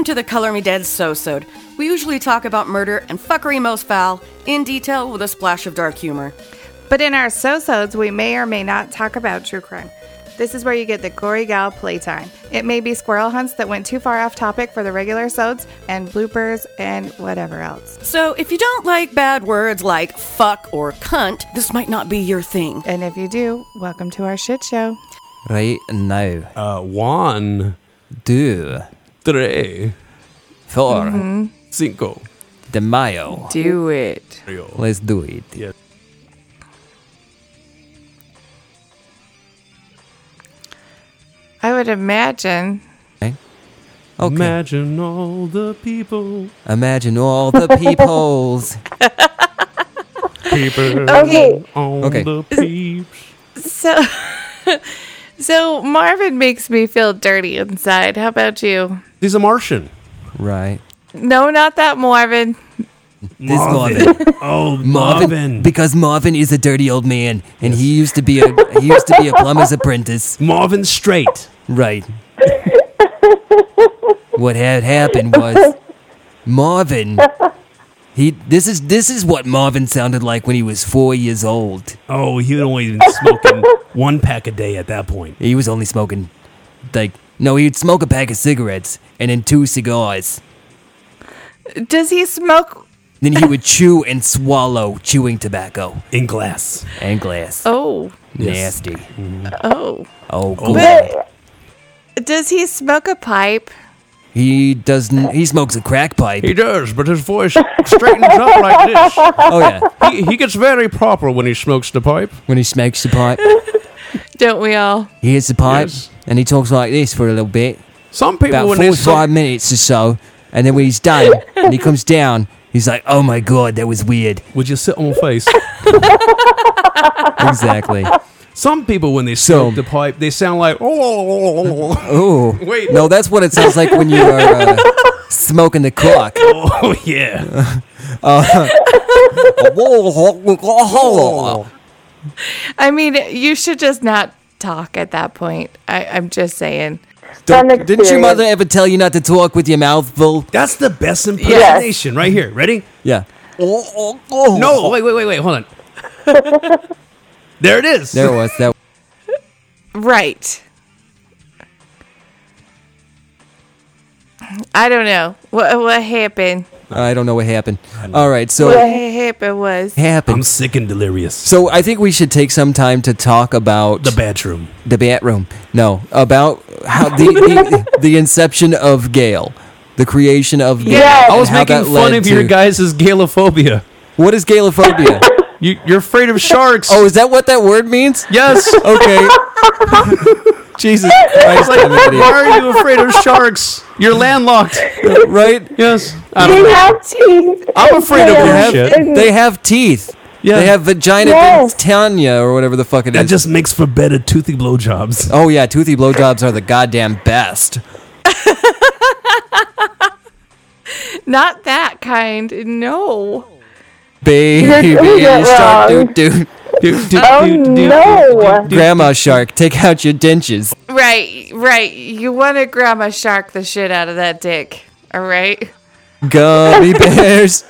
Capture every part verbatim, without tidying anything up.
to the Color Me Dead So-Sode. We usually talk about murder and fuckery most foul, in detail with a splash of dark humor. But in our so-sodes, we may or may not talk about true crime. This is where you get the gory gal playtime. It may be squirrel hunts that went too far off topic for the regular sods, and bloopers, and whatever else. So if you don't like bad words like fuck or cunt, this might not be your thing. And if you do, welcome to our shit show. Right now. Uh, one, two, three, four, Mm-hmm. cinco. de Mayo. Do it. Let's do it. Yeah. I would imagine. Okay. Okay. Imagine all the people. Imagine all the peoples. People Okay. on Okay. the peeps. So, so Marvin makes me feel dirty inside. How about you? He's a Martian. Right. No, not that Marvin. This Marvin. Oh, Marvin, Marvin. because Marvin is a dirty old man, and he used to be a he used to be a plumber's apprentice. Marvin Straight. Right. What had happened was Marvin. He this is this is what Marvin sounded like when he was four years old. Oh, he had only been smoking one pack a day at that point. He was only smoking, like no, he'd smoke a pack of cigarettes and then two cigars. Does he smoke? Then he would chew and swallow chewing tobacco In glass. and glass. Oh, Yes. Nasty. oh. Oh, Oh. good. Does he smoke a pipe? He doesn't. He smokes a crack pipe. He does, but his voice straightens up like this. Oh yeah, He, he gets very proper when he smokes the pipe. when he smokes the pipe, Don't we all? he hits the pipe Yes. and he talks like this for a little bit, Some people, about when four they or five smoke, minutes or so, and then when he's done and he comes down, he's like, "Oh my god, that was weird." would you sit on my face? Exactly. Some people, when they So- smoke the pipe, they sound like, oh, Oh wait, no, that's what it sounds like when you are uh, smoking the cock. oh yeah. I mean, you should just not talk at that point. I, I'm just saying. Don't- From didn't your mother experience. ever tell you not to talk with your mouth full? That's the best impersonation right here. Ready? Yeah. No, wait, wait, wait, wait. Hold on. There it is. There it was. That. Right. I don't know. What what happened? I don't know what happened. All right, so What happened was happened. I'm sick and delirious. So I think we should take some time to talk about The bathroom. the Batroom. No, about how the the, the inception of Gale, the creation of Gale. Yes. and I was how making that fun led of your to- guys' galophobia. What is Galeophobia? You, you're afraid of sharks. Oh, is that what that word means? yes. Okay. Jesus Christ, I'm an Why idiot. are you afraid of sharks? You're landlocked. Right? Yes. I don't They know. have teeth. I'm afraid of They your have, shit. they have teeth. Yeah. They have vagina Yes. dentania or whatever the fuck it That is. just makes for better toothy blowjobs. Oh yeah, toothy blowjobs are the goddamn best. not that kind. No. Baby You're doing it shark, wrong. doo doo. Oh no! Grandma shark, take out your dentures. Right, right. You want to grandma shark the shit out of that dick. All right. Gummy bears.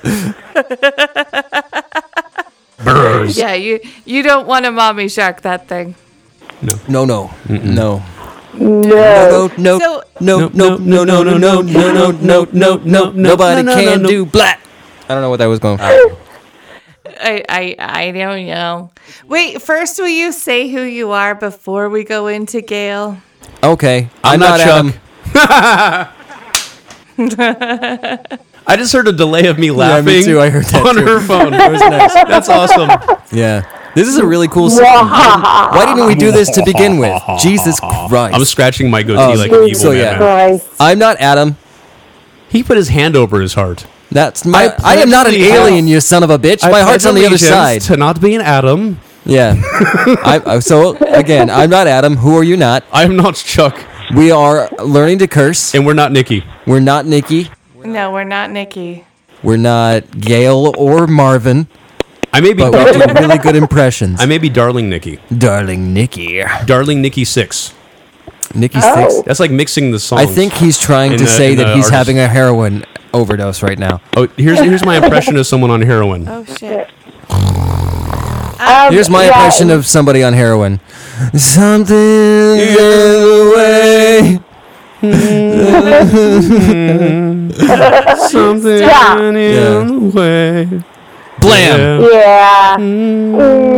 Burrs. Yeah, you you don't want to mommy shark that thing. No, no, no, No. no, no, So- no, no, no, no, no, no, no, no, no, no, no. Nobody no, no, can no. do blat. I don't know what that was going. I, I I don't know. Wait, first will you say who you are before we go into Gale? Okay, I'm, I'm not Adam. Chuck. I just heard a delay of me laughing me too, I heard that on too. her phone. That was nice. That's awesome. Yeah, this is a really cool. s- Why didn't we do this to begin with? Jesus Christ! I'm scratching my goatee Oh, like an evil so yeah. man. Christ. I'm not Adam. He put his hand over his heart. That's my. I I, am not an pledge allegiance- alien, you son of a bitch. My I heart's pledge on the other allegiance side. To not be an Adam. Yeah. I, I- so again, I'm not Adam. Who are you not? I am not Chuck, We are learning to curse. and we're not Nikki. We're not Nikki. No, we're not Nikki. We're not Gail or Marvin. I may be. But we do really good impressions. I may be Darling Nikki. Darling Nikki. Darling Nikki six. Nikki Oh. Sixx. That's like mixing the songs. I think he's trying In to the- say in that the he's artist. having a heroin overdose right now. Oh, here's here's my impression of someone on heroin. Oh shit. Um, Here's my yeah, impression of somebody on heroin. Something in the way. Something Stop. in Yeah. the way. Blam! Yeah. Hmm.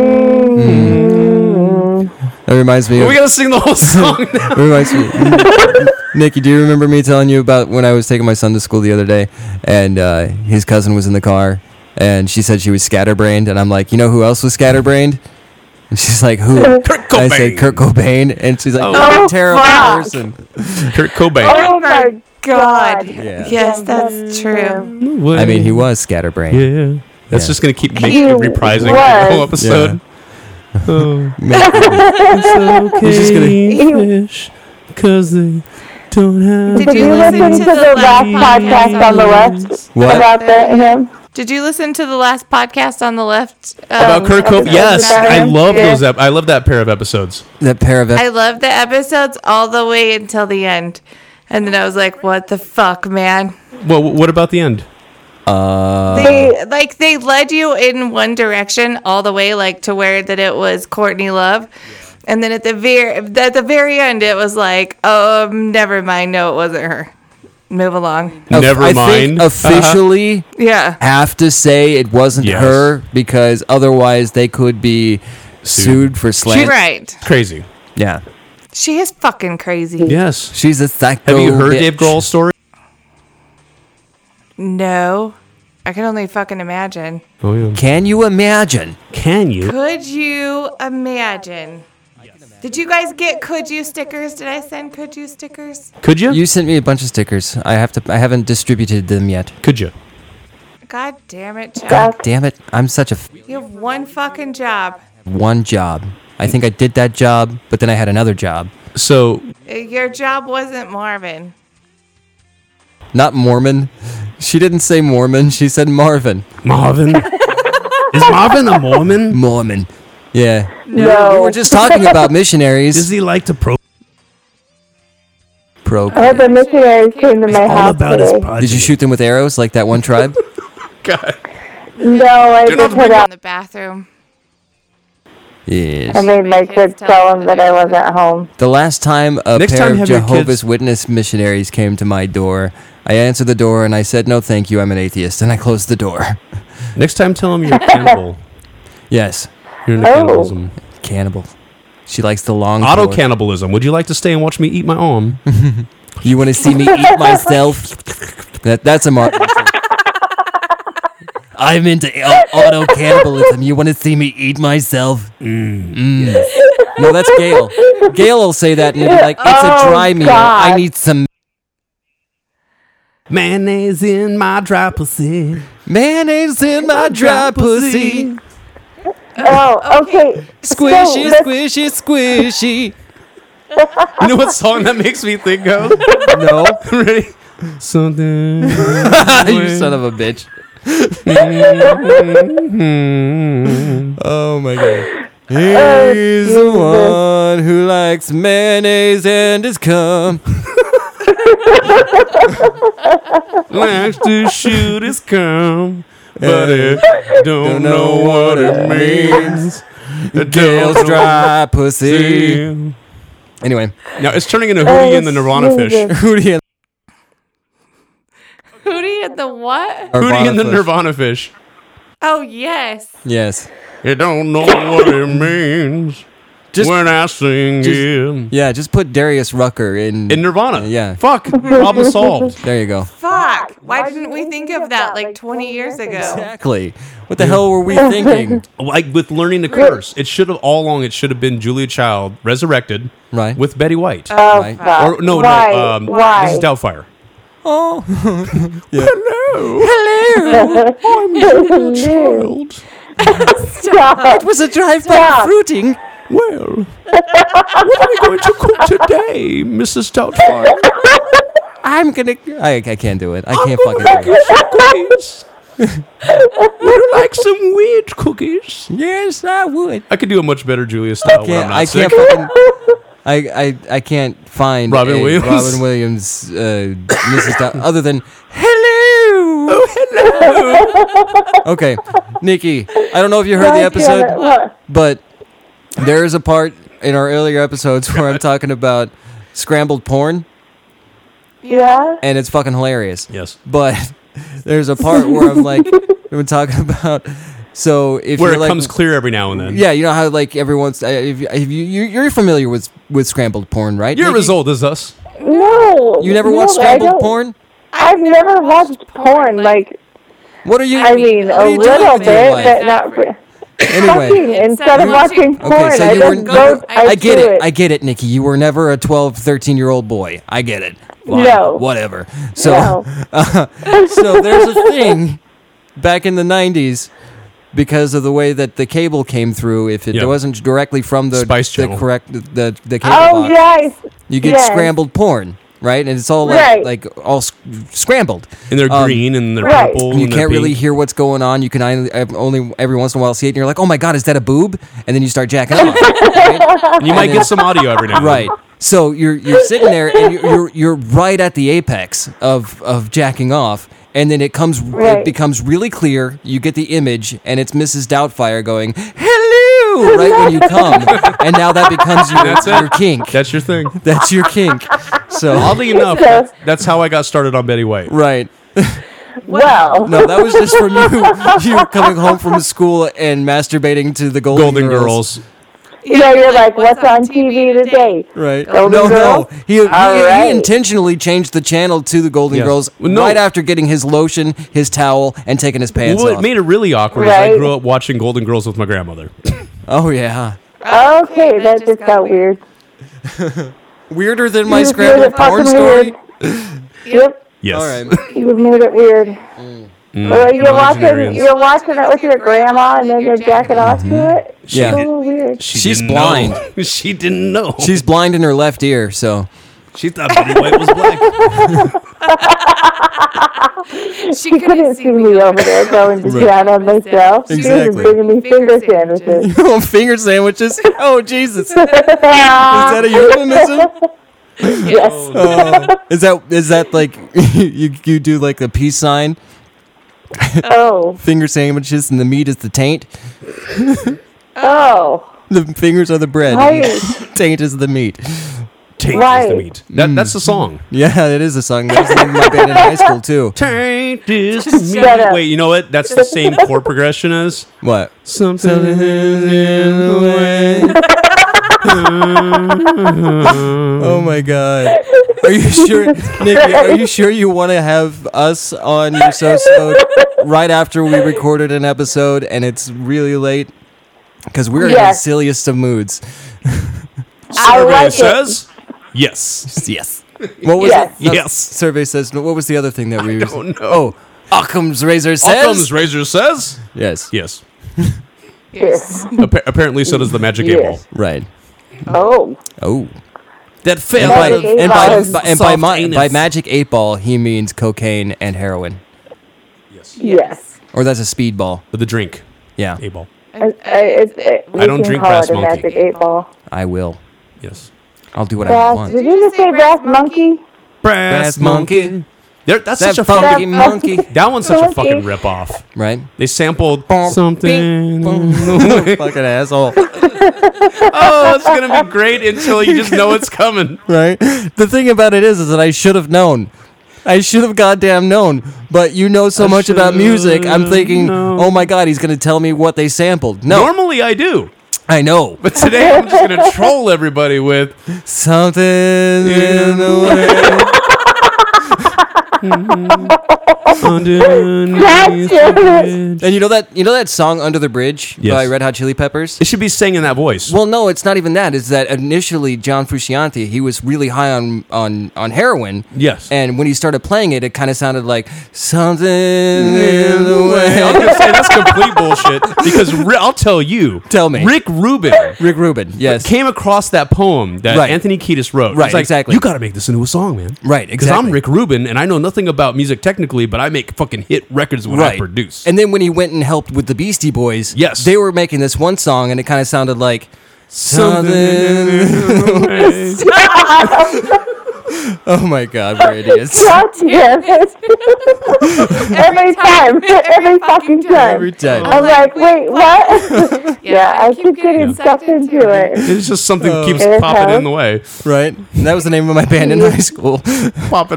Mm. That reminds me of. We gotta sing the whole song now. That reminds me. Nikki, do you remember me telling you about when I was taking my son to school the other day, and uh, his cousin was in the car, and she said she was scatterbrained, and I'm like, you know who else was scatterbrained? And she's like, who? Kurt I said Cobain. Kurt Cobain, and she's like, Oh. you're a Oh, terrible fuck. person. Kurt Cobain. Oh my God. Yeah. Yes, that's true. I mean, he was scatterbrained. Yeah. That's Yeah. just gonna keep He making reprising the was. whole episode. Oh, Make- it's okay, He's just gonna- fish, cause they don't have. Did Did you you listen listen to to the the last last podcast on the left What? about the, him? Did you listen to the last podcast on the left? Um, About Kurt Cobain? episodes Yes, about I him? love Yeah. those. Ep- I love that pair of episodes. that pair of. I loved the episodes all the way until the end. And then I was like, what the fuck, man? Well, what about the end? Uh, They like they led you in one direction all the way, like to where that it was Courtney Love, and then at the very at the very end, it was like, um, never mind, no, it wasn't her. Move along. Never I mind. think officially Yeah, have to say it wasn't Yes. her because otherwise they could be Sued. sued for she's slander. right. Crazy. Yeah, She is fucking crazy. Yes. she's a psycho. Have you heard bitch. Dave Grohl's story? No, I can only fucking imagine. Oh yeah. Can you imagine? Can you? Could you imagine? Did you guys get could you stickers? Did I send could you stickers? Could you? You sent me a bunch of stickers. I have to. I haven't distributed them yet. Could you? God damn it, Chuck. God. Damn it! I'm such a f- You have one fucking job. one job. I think I did that job, but then I had another job. So Uh, Your job wasn't Marvin. Not Mormon. She didn't say Mormon. She said Marvin. Marvin is Marvin a Mormon? Mormon. Yeah. No. We were just talking about missionaries. Does he like to pro? Pro. I heard the missionaries came to my All house about his today. project. Did you shoot them with arrows like that one tribe? God. No, I Don't know just the heard In out. the bathroom. Yes. I made my kids tell them that I wasn't home. The last time a Next pair time of have your Jehovah's kids- Witness missionaries came to my door, I answered the door and I said, "No, thank you. I'm an atheist," and I closed the door. Next time, tell him you're a cannibal. Yes, You're into Oh. cannibalism. cannibal. She likes the long. Auto door. cannibalism. Would you like to stay and watch me eat my arm? You want to see me eat myself? That that's a mark. I'm into au- auto cannibalism. You want to see me eat myself? Mm. No, that's Gail. Gail will say that and it'll be like, "It's Oh, a dry meal. I God. need some Mayonnaise in my dry pussy. mayonnaise in my dry pussy. Oh, okay. Squishy, So, let's- squishy, squishy." You know what song that makes me think of? No, Ready? Something. you son of a bitch. Oh my god. He's the one who likes mayonnaise and his cum. Likes to shoot his cum, but it don't know what it means. It Gail's don't dry pussy. see. Anyway, Now it's turning into Hootie and the Nirvana fish. Hootie and Hootie and the what? Hootie and the Fish. Nirvana fish. Oh yes. Yes. It don't know what it means Just- when I sing just- it. Yeah, just put Darius Rucker in. In Nirvana. Yeah. Fuck. Problem solved. There you go. Fuck. Why didn't we think of that like twenty years ago? Exactly. What the hell were we thinking? Like with learning to curse, it should have all along. It should have been Julia Child resurrected Right. with Betty White. Oh, Right. fuck. or no, Why? no. Um, Why? Missus Doubtfire. Oh. Child. Stop. It was a drive-by Stop. fruiting. Well, what are we going to cook today, Missus Doubtfire? I'm gonna. I, I can't do it. I can't fucking do it. Cookies. Would you like some weird cookies? Yes, I would. I could do a much better Julia style when I'm Can't, not I sick. can't fucking. I, I, I can't find Robin a Williams? Robin Williams uh, Missus Dow- other than hello, hello. Okay, Nikki, I don't know if you heard the episode, What? but there is a part in our earlier episodes where I'm talking about scrambled porn, Yeah? and it's fucking hilarious. Yes. But there's a part where I'm like, we're talking about. So if Where you're it like, comes clear every now and then. yeah, you know how like everyone's uh, if, you- if you you- you're familiar with with scrambled porn, right? You're Nikki? as old as us. No. You never no, watched I scrambled don't- porn? I've never watched porn. Like, What are you? I mean, what are a you doing little with your bit, life? but not. re- Anyway, Fucking, instead of You- watching porn, okay, so I you were. just you go. were- I, I get do it. I get it, Nikki. You were never a twelve, thirteen year old boy. I get it. Fine, No. Whatever. So, No. uh, so there's a thing back in the nineties. Because of the way that the cable came through, if it Yeah. wasn't directly from the Spice the Channel. correct the the cable Oh box, yes. you get yes. scrambled porn, right? And it's all like Right. like all sc- scrambled. And they're Um, green and they're right. purple. And you and they're can't really pink. hear what's going on. You can only, only every once in a while see it, and you're like, "Oh my god, is that a boob?" And then you start jacking off. Right? And you might get some audio every now and Right. So you're you're sitting there, and you're you're, you're right at the apex of of jacking off, and then it comes it Right. becomes really clear. You get the image, and it's Missus Doubtfire going, "Hello!" right when you come, and now that becomes your, That's it. your kink. That's your thing. That's your kink. So Oddly enough, So- that's how I got started on Betty White. right. Well. No, that was just from you. You coming home from school and masturbating to the Golden, Golden Girls. You know, you're like, what's on T V today? Right. Golden no, Girls? no. He, he, All he right. intentionally changed the channel to the Golden Yes. Girls Well, no. right after getting his lotion, his towel, and taking his pants Well, off. it made it really awkward. Is I Right. grew up watching Golden Girls with my grandmother. oh, yeah. Okay, that just got weird. Weirder than my You just made scrambled it fucking porn story? weird. Yep, Yes. All right. you made it weird. Mm. Well, you're watching, Imaginarians. you're watching it with your grandma, and then you're jacking off to it. Yeah. It's a little weird. She She's didn't blind. know. She didn't know. She's blind in her left ear, so. she thought Betty White was black. She couldn't see me over there going to town on myself. She was Exactly. bringing me finger sandwiches. Oh, finger sandwiches. Oh, Jesus. Is that a euphemism? Yes. Oh. Is that is that like you you do like a peace sign? Oh. Finger sandwiches and the meat is the taint. Oh. The fingers are the bread. Right. Taint is the meat. Taint is Right. the meat. That, That's the song. Yeah, it is a song. That was the name of my band in high school too. Taint is the meat. Shut up. Wait, you know what? That's the same chord progression as What? something in the way. Oh my god. Are you sure, Nikki? Are you sure you want to have us on your so-so right after we recorded an episode and it's really late? Because we're in the Yes. silliest of moods. I Survey like it. says yes. Yes. What was Yes. it? No, Yes. Survey says. No, what was the other thing that we? I don't know. Oh, Occam's razor says. Occam's razor says Yes. yes. Yes. Appa- apparently, so does the magic eight ball. Yes. Right. Oh. Oh. That And fell by, out of and Ball by, is by- and by, soft my, anus. by magic eight ball, he means cocaine and heroin, Yes. or that's a speedball. With the drink Yeah, eight ball. I, I, it's, it, we I don't can drink call Brass it a Monkey. magic eight ball. I will. Yes. I'll do what I Brass, want. did you just say brass monkey? Brass monkey. There, that's That such a funky fucking. monkey, That one's such a Monkey. fucking rip off. right? They sampled Boom, something. Fucking asshole, Oh, it's gonna be great until you just know it's coming. right? The thing about it is, is that I should have known. I should have goddamn known. But you know so I much about music. I'm should've thinking, known. oh my god, he's gonna tell me what they sampled. No, Normally I do, I know. but today I'm just gonna troll everybody with Something in the way. underneath That's the it. bridge. And you know that you know that song "Under the Bridge" Yes. by Red Hot Chili Peppers. It should be sang in that voice. Well, no, it's not even that. It's that initially John Frusciante, he was really high on on on heroin. Yes. And when he started playing it, it kind of sounded like something in the I was way. gonna say that's complete bullshit because Ri- I'll tell you. Tell me. Rick Rubin Rick Rubin, yes, came across that poem that Right. Anthony Kiedis wrote. Right, He's like, exactly. You got to make this into a song, man. right, Because exactly. I'm Rick Rubin and I know nothing about music technically, but I make fucking hit records when I produce. And then when he went and helped with the Beastie Boys, Yes. they were making this one song, and it kind of sounded like Something. Oh my God, we're idiots. God damn it. Every time. Every fucking time. Every time. I'm like, wait, what? Yeah, I keep getting sucked into it. It's just something Oh. keeps It popping has. in the way. Right? And that was the name of my band in high school. Popping.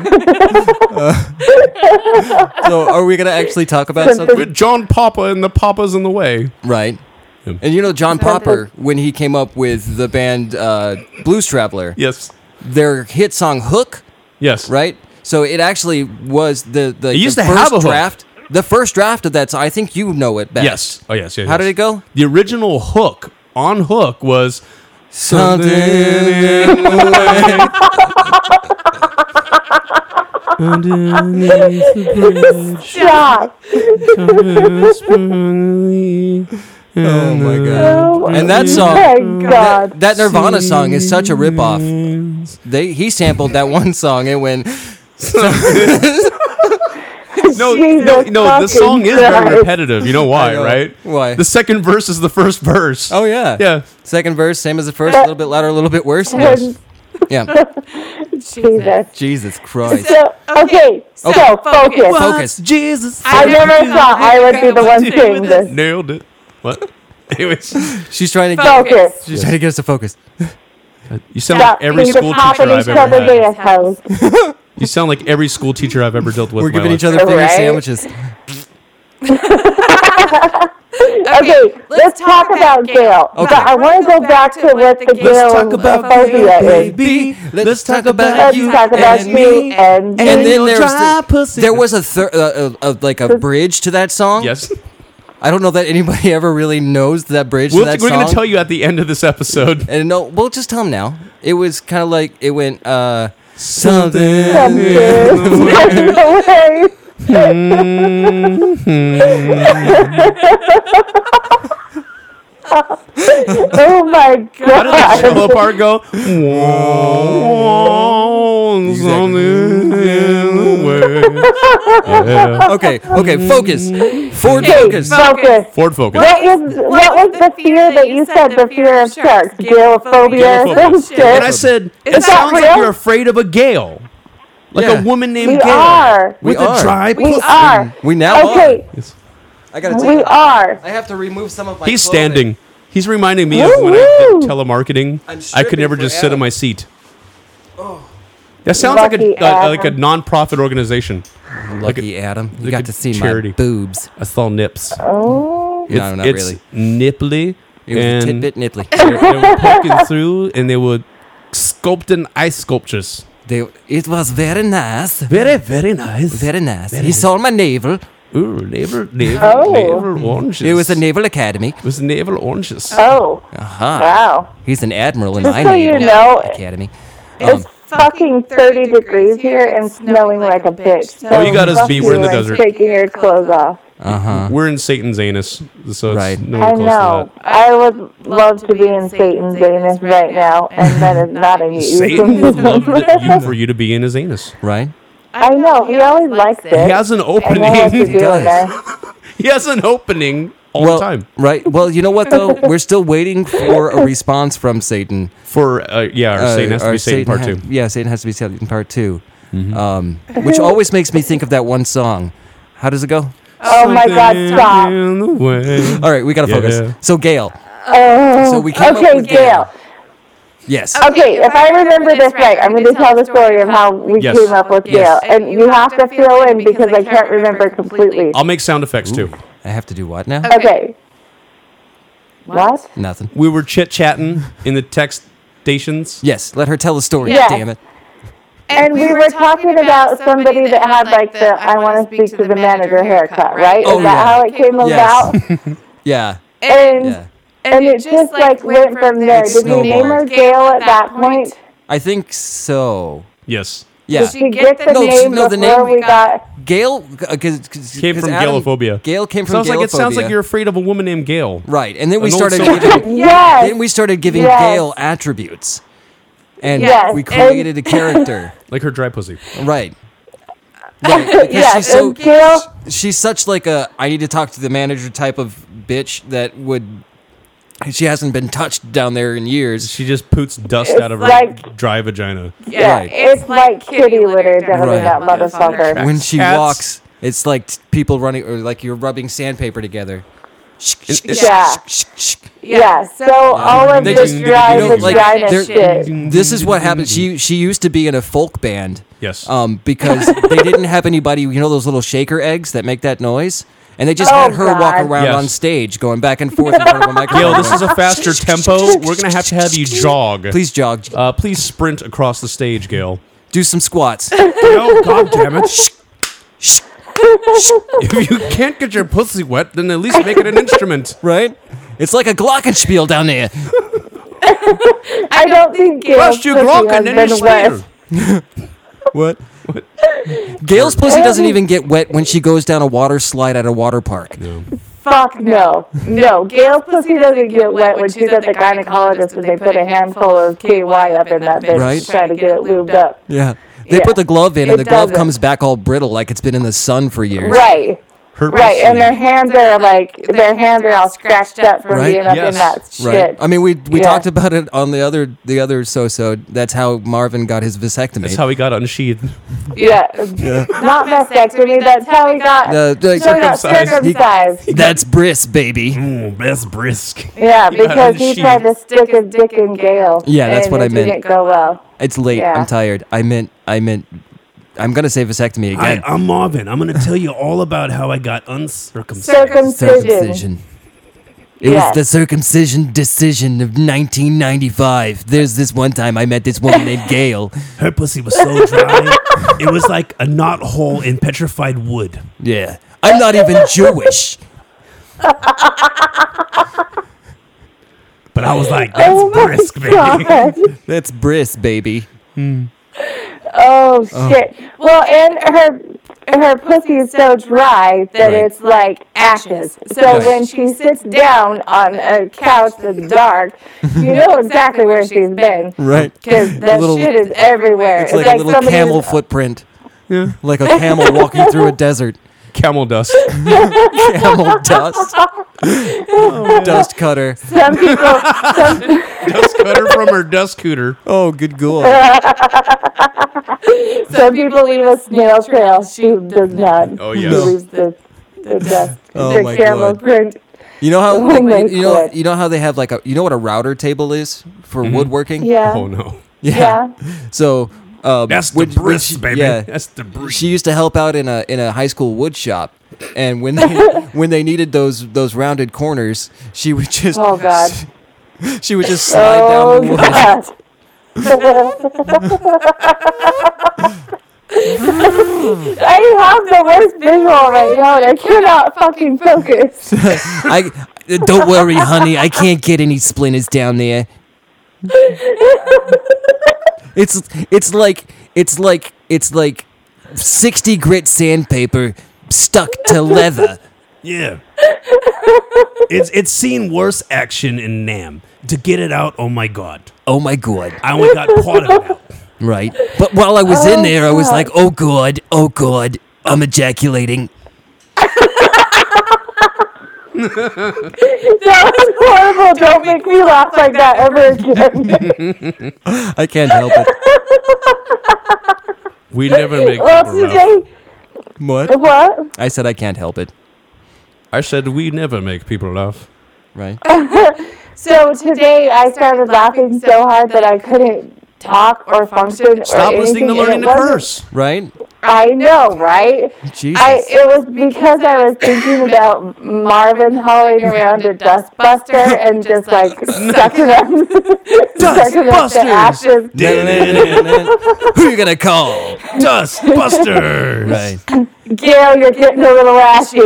So are we going to actually talk about something? With John Papa and the Papa's in the way. Right. Yeah. And you know John Popper, when he came up with the band uh, Blues Traveler, Yes. their hit song Hook, Yes. right? So it actually was the, the, It used the to first have a hook. draft. The first draft of that song, I think you know it best. Yes. Oh, yes. yes How yes. did it go? The original hook on Hook was Something in the way. underneath the bridge. Stop. Oh my God. Oh And that song, my God. that, that Nirvana song is such a ripoff. They He sampled that one song and went, No, Jesus no, no. The fucking song is very Christ. repetitive. You know why, I know. right? Why? The second verse is the first verse. Oh, yeah. Yeah. Second verse, same as the first, a little bit louder, a little bit worse. Yes. Yeah. Jesus. Jesus Christ. So, okay, so focus. Focus. Jesus. I never thought I would be the one saying this. Nailed it. What? Anyways, She's trying to get, Focus. she's trying to get us to focus. you sound Stop like every being school the top teacher of I've each ever other's had. assholes. You sound like every school teacher I've ever dealt with. We're in my giving life. each other finger Right? sandwiches. Okay, let's talk about Gail. Okay. But I want to go back to what the Gail phobia is. baby. Let's talk about Let's you talk about and you me. and And me. then there's dry the, pussy. there was a, thir- uh, uh, uh, like a bridge to that song. Yes. I don't know that anybody ever really knows that bridge We'll, to that we're song. going to tell you at the end of this episode. And no, we'll just tell them now. It was kind of like it went uh something. Oh my How did the God. cello part go? Whoa, something in the way. Yeah. Okay, okay, focus. Ford focus. Focus. Ford Focus. What was what was the fear that you said? The fear of sharks, Galeophobia, or some Galeophobia. And I shit. said, it that sounds like real? you're afraid of a gale. Like Yeah. a woman named We Gail. are. We With are. a dry We pussy. are. We now Okay, are. I gotta we take. are. I have to remove some of my. He's clothing. standing. He's reminding me of when I Woo-woo. did telemarketing. I'm I could stripping never for just sit Adam. on my seat. That sounds like Lucky a uh, like a Adam. non-profit organization. Lucky Adam, you like got a to see charity. my boobs. I saw nips. Oh, It's, No, not it's really. nipply. It was and a tidbit nipply. they, were- they were poking through, and they were sculpting ice sculptures. They, it was very nice. Very, very nice. Very nice. Very he nice. saw my navel. Ooh, navel, navel, Oh. navel oranges. It was a naval academy. It was navel oranges. oh, Aha. wow. He's an admiral in Just my so you naval know, academy. It's Um, fucking thirty degrees here and snowing like a bitch. So Oh, you got us fuck beat. We're in you the and desert. Taking your clothes off. uh-huh. We're in Satan's anus, so it's Right. nowhere I close know. to I would love to be in Satan's anus right now, and that is not a that. Satan would love that you, for you to be in his anus. Right? I know. He always likes it. He has an I know what to opening. do in does. there. He has an opening all well, the time. Right. Well, you know what though? We're still waiting for a response from Satan. For uh, yeah, our Uh, Satan has to or be Satan part ha- two. Mm-hmm. Yeah, Satan has to be Satan part two. Um, which always makes me think of that one song. How does it go? Oh my God! Stop. In the way. All right, we gotta focus. Yeah. So Gail. Oh. So we came up okay, with Gail. Yes. Okay, if I remember this right, I'm going to tell the story of how we Yes. came up with Yes. Gail, and you have to fill in because I can't remember completely. I'll make sound effects too. I have to do what now? Okay. What? Nothing. We were chit chatting in the text stations. Yes. Let her tell the story. Yeah. Damn it. And we were talking about somebody that had like the I want to speak to the manager haircut, right? Oh, Is that yeah. how it came Yes. about? Yeah. And Yeah. and it just like went from there. It Did we name her snowballed. Gail at that point? I think so. Yes. Yeah. Did she get the No, name no, the before name- we got? Gail uh, cause, cause, Came 'cause from Adam- Galeophobia. Gail came from Sounds like it sounds like Galeophobia. you're afraid of a woman named Gail. Right, and then we An old started soldier. giving Yes. then we started giving Yes. Gail attributes, and Yes. we created a character. Like her dry pussy. Right. Right. Because Yes, she's so and Gail- she's such like a I need to talk to the manager type of bitch that would she hasn't been touched down there in years. She just poots dust It's out of her like- dry vagina. Yeah, Right. it's like kitty litter down in Right. that motherfucker. When she Cats. walks, it's like t- people running, or like you're rubbing sandpaper together. Yeah. Yeah, so all of They this just- dry you know, like, vagina they're- shit. This is what happened. She she used to be in a folk band. Yes. Um, because they didn't have anybody. You know those little shaker eggs that make that noise, and they just Oh, had her walk God. around Yes. on stage, going back and forth in front of a microphone. Gail, this is a faster tempo. We're going to have to have you jog. Please jog. Uh, please sprint across the stage, Gail. Do some squats. Oh, God damn it. If you can't get your pussy wet, then at least make it an instrument. Right? It's like a glockenspiel down there. I don't think Gail's First you pussy glock has and then you been wet. spiel. What? Gail's pussy doesn't even get wet when she goes down a water slide at a water park. Fuck no. No, Gail's pussy doesn't get wet when she's at the gynecologist and they put a handful of K Y up in that bitch Right. to try to get it lubed up. Yeah. They Yeah. put the glove in, and It the glove doesn't. comes back all brittle, like it's been in the sun for years. Right. Her Right, pussy. and their hands are like, their hands are all scratched up from Right? being up Yes. in that shit. Right. I mean, we we Yeah. talked about it on the other the other so-so. That's how Marvin got his vasectomy. That's how he got unsheathed. Yeah. Not vasectomy, that's how we got, Uh, like, that's how we got circumcised. circumcised. That's bris, baby. Mm, best brisk. Yeah, You got because he unsheathed. tried to stick his dick in Gail. Yeah, that's and what I it meant. didn't go well. It's late. Yeah. I'm tired. I meant I meant I'm gonna say vasectomy Hi, again. I'm Marvin. I'm going to tell you all about how I got uncircumcised. Circumcision. Circumcision. It Yes. was the circumcision decision of nineteen ninety-five. There's this one time I met this woman named Gail. Her pussy was so dry, it was like a knot hole in petrified wood. Yeah. I'm not even Jewish. But I was like, that's Oh my brisk, baby. God. That's bris, baby. Oh shit. Well, and her her pussy is so dry that Right. it's like ashes. So Right. when she sits down on a couch that's dark, you know exactly where she's been. Right. Because that Little- shit is everywhere. It's like, a little somebody camel was- footprint. Yeah. Like a camel walking through a desert. Camel dust. Camel dust. Dust cutter. Some people, some, Dust cutter from her dust cooter. Oh, good God. some people leave a snail trail. She does not. Oh, She yes. leaves the, the dust. Oh, the my camel God. print. You know how Oh my you know God. you know how they have like a you know what a router table is for woodworking? Yeah. Oh, no. Yeah. So um, That's the when- when brisk, she- baby. Yeah. That's the brisk. She used to help out in a in a high school wood shop, and when they when they needed those those rounded corners, she would just Oh, God. she would just slide Oh, down the wood. God. I have the worst visual right now, and I cannot fucking focus. I don't worry, honey. I can't get any splinters down there. It's it's like it's like it's like sixty grit sandpaper stuck to leather. Yeah. It's it's seen worse action in Nam. To get it out, oh my god. Oh my God. I only got part of it out. Right. But while I was in Oh, there, I was God. like, oh God, oh God, I'm ejaculating. That was horrible. Don't make me laugh like that ever again. I can't help it. We never make Well, people laugh. today, What? what? I said I can't help it. I said we never make people laugh. Right. So today I started laughing so hard that I couldn't talk or function. Stop or listening to anything, and learning to it wasn't- curse. Right? I know, right? Jesus. I it was because I was thinking about Marvin hauling around a dustbuster and just like sucking up, sucking up the ashes. Who you gonna call? Dustbusters! Right. Gail, you're getting a little ashy.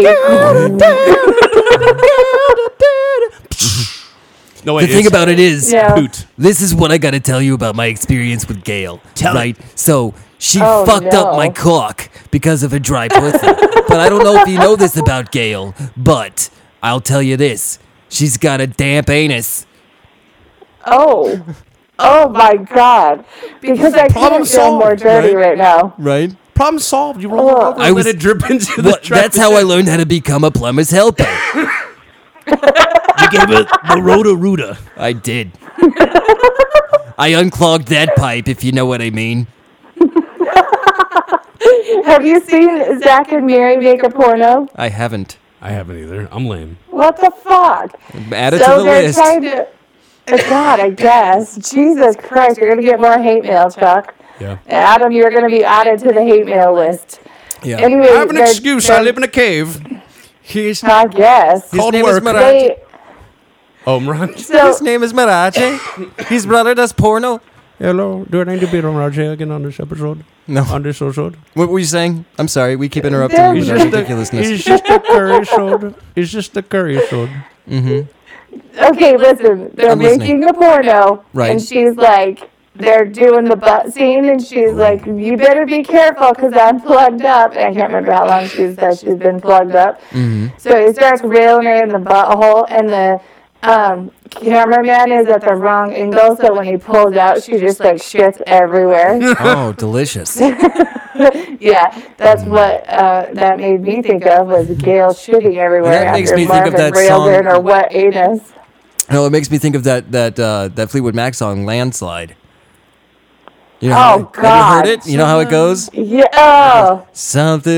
No, wait, The thing it's about it is, Yeah. poot. this is what I gotta tell you about my experience with Gail. Tell it. right? So she Oh, fucked up no. my cock because of a dry pussy. But I don't know if you know this about Gail, but I'll tell you this. She's got a damp anus. Oh. Oh my God. Because I Problem can't feel more solved, dirty right? right now. Right? Problem solved. You roll it Ugh. over I and was- let it drip into the Well, trash. that's how I learned how to become a plumber's helper. You gave it the Roto-Rooter. I did. I unclogged that pipe, if you know what I mean. Have you seen Zach and Mary make a porno? I haven't. I haven't either. I'm lame. What the fuck? Add it so to the they're list. trying to. Oh, God, I guess. Jesus Christ, you're gonna get more hate mail, Chuck. Yeah. Adam, you're gonna be added to the hate mail list. Yeah. Anyway, I have an they're- excuse. I they're- live in a cave. His, I guess. his Cold name work. is Mirage. They, Oh, Mirage. so His name is Mirage. His brother does porno. Hello. Do I need to be on Mirage again on this episode? No. On this episode? What were you saying? I'm sorry. We keep interrupting They're- you It's with our just, a, ridiculousness. it's just a curry soda. It's just a curry soda. okay, listen, they're I'm listening. making a porno, Right. and she's like, they're doing the butt scene, and she's like, you better be careful because I'm plugged up. And I can't remember how long she said she's been plugged up. So he starts railing her in the butthole, and the um, cameraman is at the wrong angle, so when he pulls out, she just like shits everywhere. Oh, delicious. Yeah, that's what uh, that made me think of was Gail shitting everywhere That makes after me think of Marvin that railed her in song- her wet anus. No, it makes me think of that that uh, that Fleetwood Mac song, "Landslide." You know Oh, how, Have you God. heard it? You know how it goes? Yeah. Oh. Something.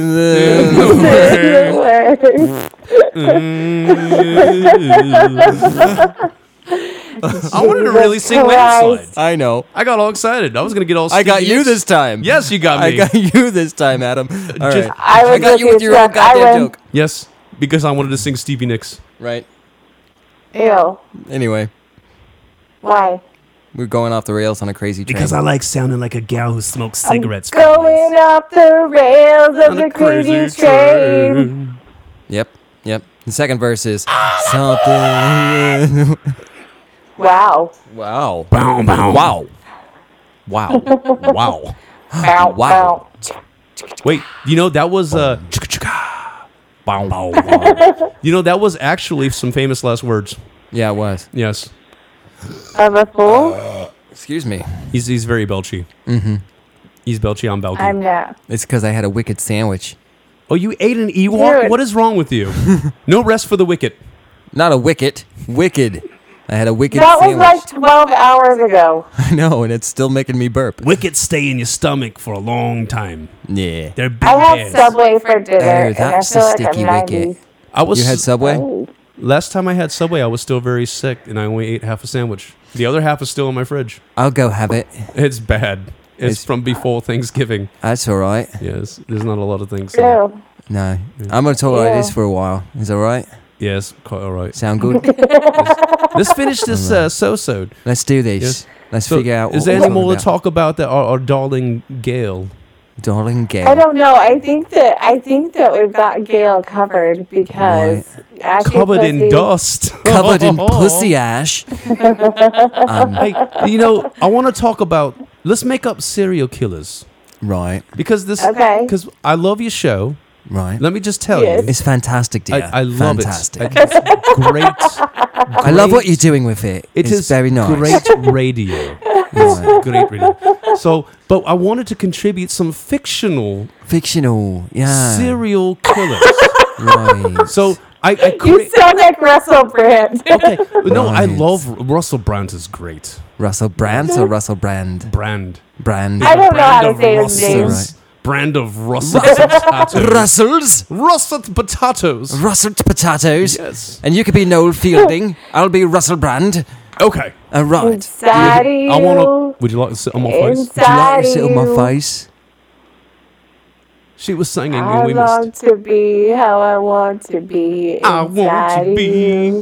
I wanted to really sing Christ. Landslide. I know. I got all excited. I was going to get all I got Stevie you Nicks. this time. Yes, you got me. I got you this time, Adam. All Just- right. I was I got with you with you, your own Chuck. I goddamn win. joke. Yes, because I wanted to sing Stevie Nicks. Right. Ew. Anyway, Why? we're going off the rails on a crazy train. Because I like sounding like a gal who smokes cigarettes. Going up the rails of On the a crazy train. Yep. Yep. The second verse is something. Wow. Wow. Bow, bow. Wow. Wow. Wow. Bow, Wow. bow. Wait, you know, that was... Uh, Wow. Wow. Wow. you know, that was actually some famous last words. Yeah, it was. Yes. Of a fool? Excuse me. He's he's very belchy. Mm-hmm. He's belchy on belchy. I'm not. It's because I had a wicked sandwich. Oh, you ate an Ewok? Dude. What is wrong with you? No rest for the wicked. Not a wicket. Wicked. I had a wicked That was sandwich. like twelve hours ago. I know, and it's still making me burp. Wickets stay in your stomach for a long time. Yeah. They're big I had bears. Subway for dinner, Oh, and I that's feel a like sticky I'm ninety. wicket. I was You had Subway? Oh. last time I had Subway. I was still very sick, and I only ate half a sandwich. The other half is still in my fridge. I'll go have it. It's bad. It's, It's- from before Thanksgiving. That's all right. Yes, there's not a lot of things. in it. Ew. No. I'm going to talk like Yeah. this for a while. Is that all right? Yes, quite all right. Sound good? Let's finish this uh, so-so. Let's do this. Yes. Let's So, figure out is what there we're any more to about. talk about that our, our darling Gail? Darling Gail. I don't know. I think that I think that we've got Gail covered because Ashy Covered in Pussy- dust. Covered in pussy ash. um, Hey, you know, I want to talk about. Let's make up serial killers right. because this. Okay. Because I love your show. Right. Let me just tell Yes. you. It's fantastic, dear. I, I love fantastic. it. I- It's great. I love what you're doing with it. It it's is very nice. great radio. It's great radio. So, but I wanted to contribute some fictional Fictional. Yeah. serial killers. Right. So I, I You create. sound like Russell Brand. Okay, no, I Right. love Russell Brand is great. Russell Brand or Russell Brand? Brand. Brand. I don't know how Brand to say of his name. Russells. Brand of Russell potatoes. Russell's. Russet potatoes. Russet potatoes. Yes. And you could be Noel Fielding. I'll be Russell Brand. Okay. Uh, right. Inside of you. I want to. Would you like to sit on my face? Would you like to Inside sit on my you. face? She was singing and I we long missed. to be how I want to be. I want inside to of be you.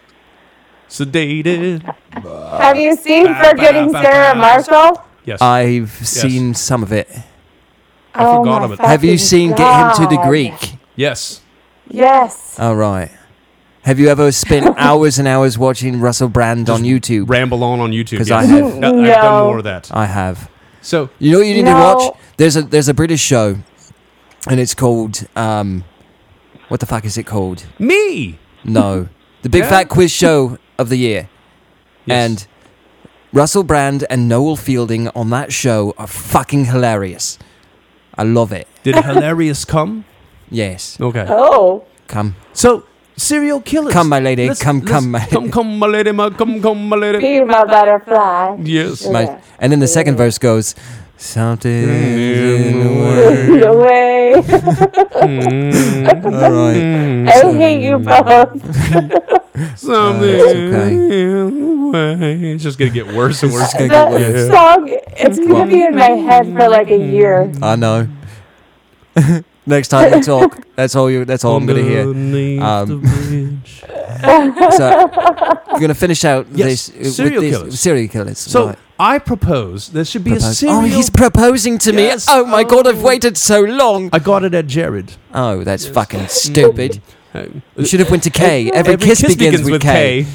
sedated. Have you seen Ba, Forgetting ba, ba, Sarah ba. Marshall? Yes. I've seen some of it. I Oh forgot my of it. Have you fucking seen Get Him to the God. Greek? yes. Yes. All right. Have you ever spent hours and hours watching Russell Brand on YouTube? Ramble on on YouTube. 'Cause yes. I have. No, I've done No. more of that. I have. So You know what you need No. to watch? There's a there's a British show, and it's called um, what the fuck is it called? me. No, the Big Yeah. Fat Quiz Show of the year, Yes. and Russell Brand and Noel Fielding on that show are fucking hilarious. I love it. Did hilarious come? Yes, Okay. Oh. come. So serial killers. Come, my lady. Let's- Come, let's- come, my come, come, my lady. My, come, come, my lady. Be my butterfly. Yes. My- and then the second verse goes, something in the The way. way. All right. I hate you both. Something okay. in the way. It's just gonna get worse and worse. gonna That get worse. song, it's gonna be in my head for like a year. I know. Next time we talk, that's all you. That's all I'm gonna hear. Underneath Um, the bridge. So we're gonna finish out Yes, this uh, serial with these killers. serial killers. So right. I propose there should be a Propose- serial. oh, he's proposing to me. Yes. Oh my god, I've Oh. waited so long. I got it at Jared. Oh, that's fucking stupid. Uh, You should have went to K. Every, Every kiss, begins, with K.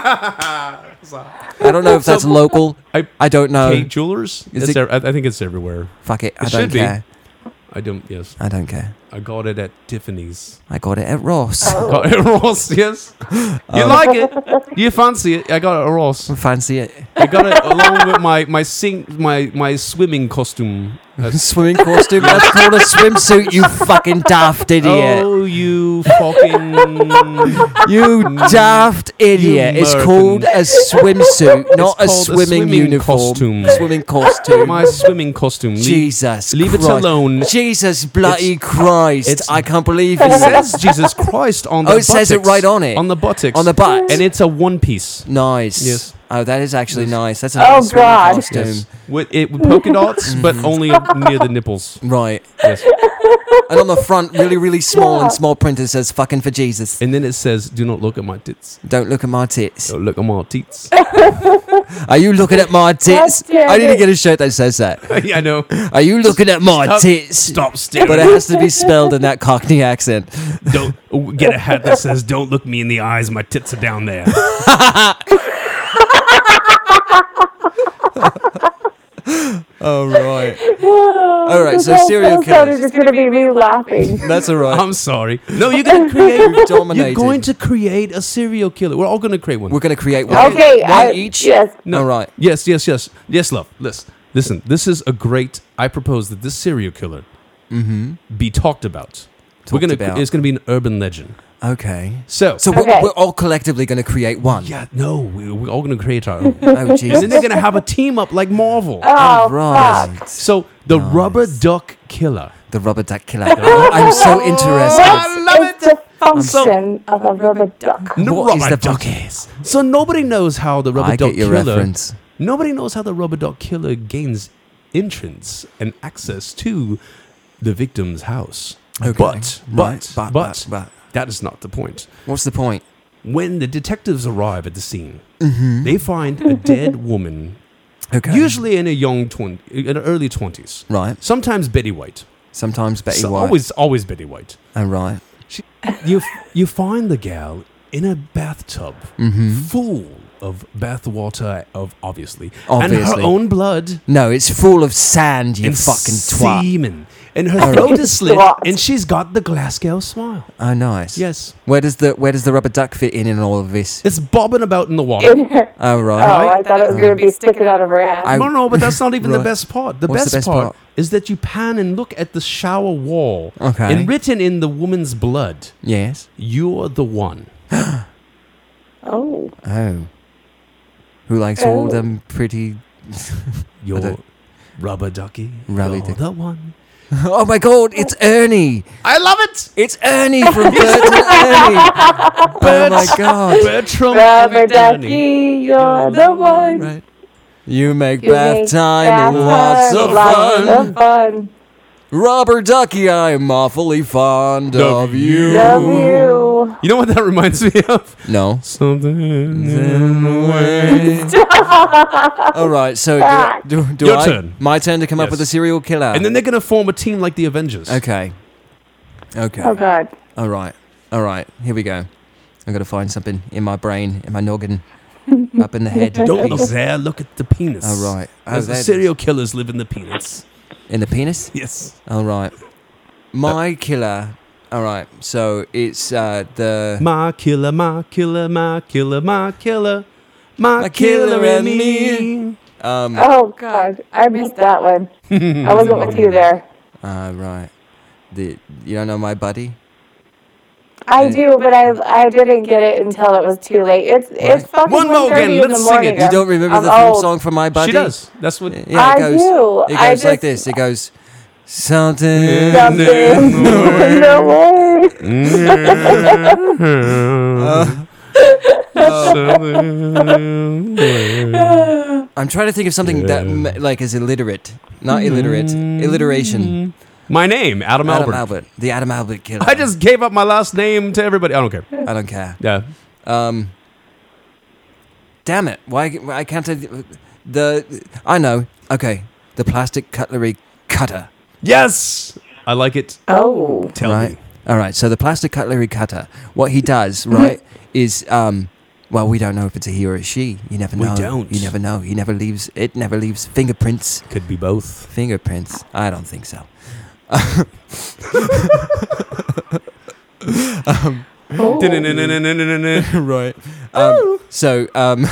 I don't know if that's So- local. I- I don't know. K Jewelers. Is It's it- ev- I I think it's everywhere. Fuck it. I It don't should be. care. I don't. Yes, I don't care. I got it at Tiffany's. I got it at Ross. Got it at Ross. Yes. You like it? You fancy it? I got it at Ross. Fancy it. I got it along with my my sing my my swimming costume. At- Swimming costume? That's called a swimsuit, you fucking daft idiot. Oh, you fucking! You daft idiot. It's American. called a swimsuit, not a called a swimming, swimming uniform. costume. Swimming costume. My swimming costume. Leave- Jesus leave it Christ. alone. Jesus bloody It's- Christ. it's- I can't believe It it. says Jesus Christ on the Oh, it says it buttocks. right on it. On the buttocks. On the butt. And it's a one piece. Nice. Yes. Oh, that is actually nice. That's a Oh, nice swimming God. costume. Yes. With it with polka dots, but only near the nipples. Right. Yes. And on the front, really, really small and small print, it says fucking for Jesus. And then it says, "Do not look at my tits. Don't look at my tits. Don't look at my tits." Are you looking at my tits? damn I need to it. get a shirt that says that. Yeah, I know. Are you looking at my Stop- tits? Stop staring. But it has to be spelled in that Cockney accent. Don't oh, get a hat that says, "Don't look me in the eyes. My tits are down there." Oh, right. All right, so This whole serial episode is killers. just gonna be me laughing. That's all right. I'm sorry. No, you're gonna create. You're Dominated. going to create a serial killer. We're all gonna create one. We're going to create one. Okay, one I, each? yes. No. All right. Yes, yes, yes, yes, love. Listen, listen. This is a great. I propose that this serial killer be talked about. we're Talked gonna. about. It's gonna be an urban legend. Okay. So. So Okay. we're, we're all collectively going to create one. yeah, no, we, we're all gonna create our own. Oh, And then Jesus. they're gonna have a team up like Marvel. Oh, right. fuck. So the Nice. rubber duck killer. The rubber duck killer. I'm so interested. What is the function of a rubber duck? No, What is rubber the duck function? is. So nobody knows how the rubber I duck get your killer. reference. Nobody knows how the rubber duck killer gains entrance and access to the victim's house. Okay. But, but, Right. but, But, but. that is not the point. What's the point? When the detectives arrive at the scene, they find a dead woman, Okay. usually in a young twenty, in her early twenties. Right. Sometimes Betty White. Sometimes Betty So White. always, always Betty White. Oh, right. You f- you find the gal in a bathtub full of bath water, of obviously, and Obviously. her own blood No, it's full of sand, you and fucking twat. semen, and her throat is slit, and she's got the Glasgow smile. Oh, nice. Yes, Where does the Where does the rubber duck fit in in all of this? it's bobbing about in the water. In her, Oh, oh, right. I thought it was gonna be sticking out of her ass. I- no, no, but that's not even the Right. best part. The What's best, the best part, part? is that you pan and look at the shower wall, Okay. and written in the woman's blood, Yes. "You're the one." Oh. Oh. Who likes all Oh. them pretty... You're don't- rubber ducky. Rubber You're duck- the one. Oh, my God, it's Ernie. I love it. It's Ernie from Bert and Ernie. Oh, my God. Bertram Rubber and Ernie. ducky, you're the one. Right. You make You bath make time bath lots time of lots fun. of fun. Rubber ducky, I'm awfully fond Of of you. Love you. You know what that reminds me of? No. Something in the way. All right, so do, do, do Your I? turn. My turn to come up Yes. with a serial killer. And then they're going to form a team like the Avengers. Okay. Okay. Oh God. All right. All right. Here we go. I've got to find something in my brain, in my noggin, up in the head. Don't look piece. there, look at the penis. All right. Oh, As the that- serial killers live in the penis. in the penis? Yes. All right. My killer. All right. So it's uh, the My killer, my killer, my killer, my killer. My, My killer, killer and and me. um. Oh God. I missed that one. I wasn't with you there. Uh, right. The you don't know my buddy? I do, but I I didn't get it until it was too late. It's it's fucking One more again, one thirty in let's the sing morning. it. You don't remember I'm the theme old. song from My Buddy? She does. That's what. Yeah, I it goes, do. It I goes like just- this. It goes, something. Something. No way. I'm trying to think of something that m- like is illiterate. Not illiterate. Alliteration. My name, Adam, Adam Albert. Albert. The Adam Albert killer. I just gave up my last name to everybody. I don't care. I don't care. Yeah. Um. Damn it! Why? Why can't I? The I know. Okay. The plastic cutlery cutter. Yes, I like it. Oh. Tell right. me. All right. So the plastic cutlery cutter. What he does, right, is um. Well, we don't know if it's a he or a she. You never We know. don't. You never know. He never leaves. It never leaves fingerprints. Could be both. Fingerprints. I don't think so. um, right. Um, so, um,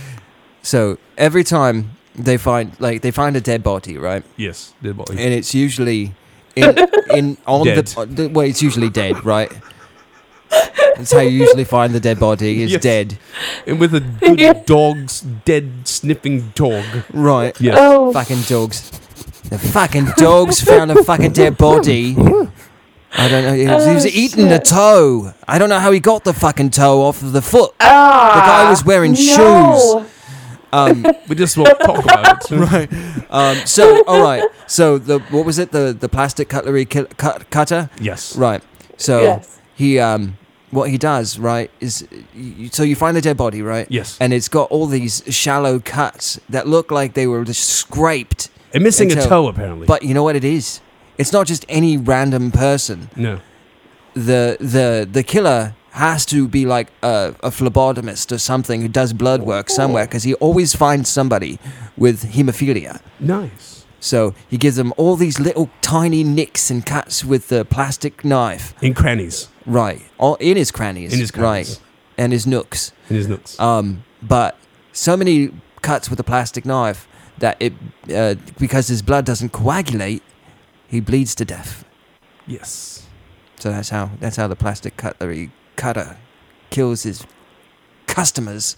so every time they find, like, they find a dead body, right, Yes, dead body. and it's usually in in on Dead. the, on the well, it's usually dead, right. That's how you usually find the dead body. Is Yes. dead, And with a good dog's dead sniffing dog. right? Yes. Oh. Fucking dogs. The fucking dogs found a fucking dead body. I don't know. He was, he was Oh, eating the shit. toe. I don't know how he got the fucking toe off of the foot. Ah, The guy was wearing no. shoes. Um, We just won't talk about it. right. Um, so, all right. So the what was it? The the plastic cutlery ki- cut, cutter. Yes. Right. So Yes. he um what he does right is you, so you find the dead body, right? Yes. And it's got all these shallow cuts that look like they were just scraped. And missing a Until- toe, apparently. But you know what it is? It's not just any random person. no. The the the killer has to be like a, a phlebotomist or something who does blood work somewhere because he always finds somebody with hemophilia. Nice. So he gives them all these little tiny nicks and cuts with the plastic knife. In crannies. Right. All in his crannies. In his crannies. Right. And his nooks. In his nuts. Um, but so many cuts with a plastic knife that it, uh, because his blood doesn't coagulate, he bleeds to death. Yes. So that's how that's how the plastic cutlery cutter kills his customers.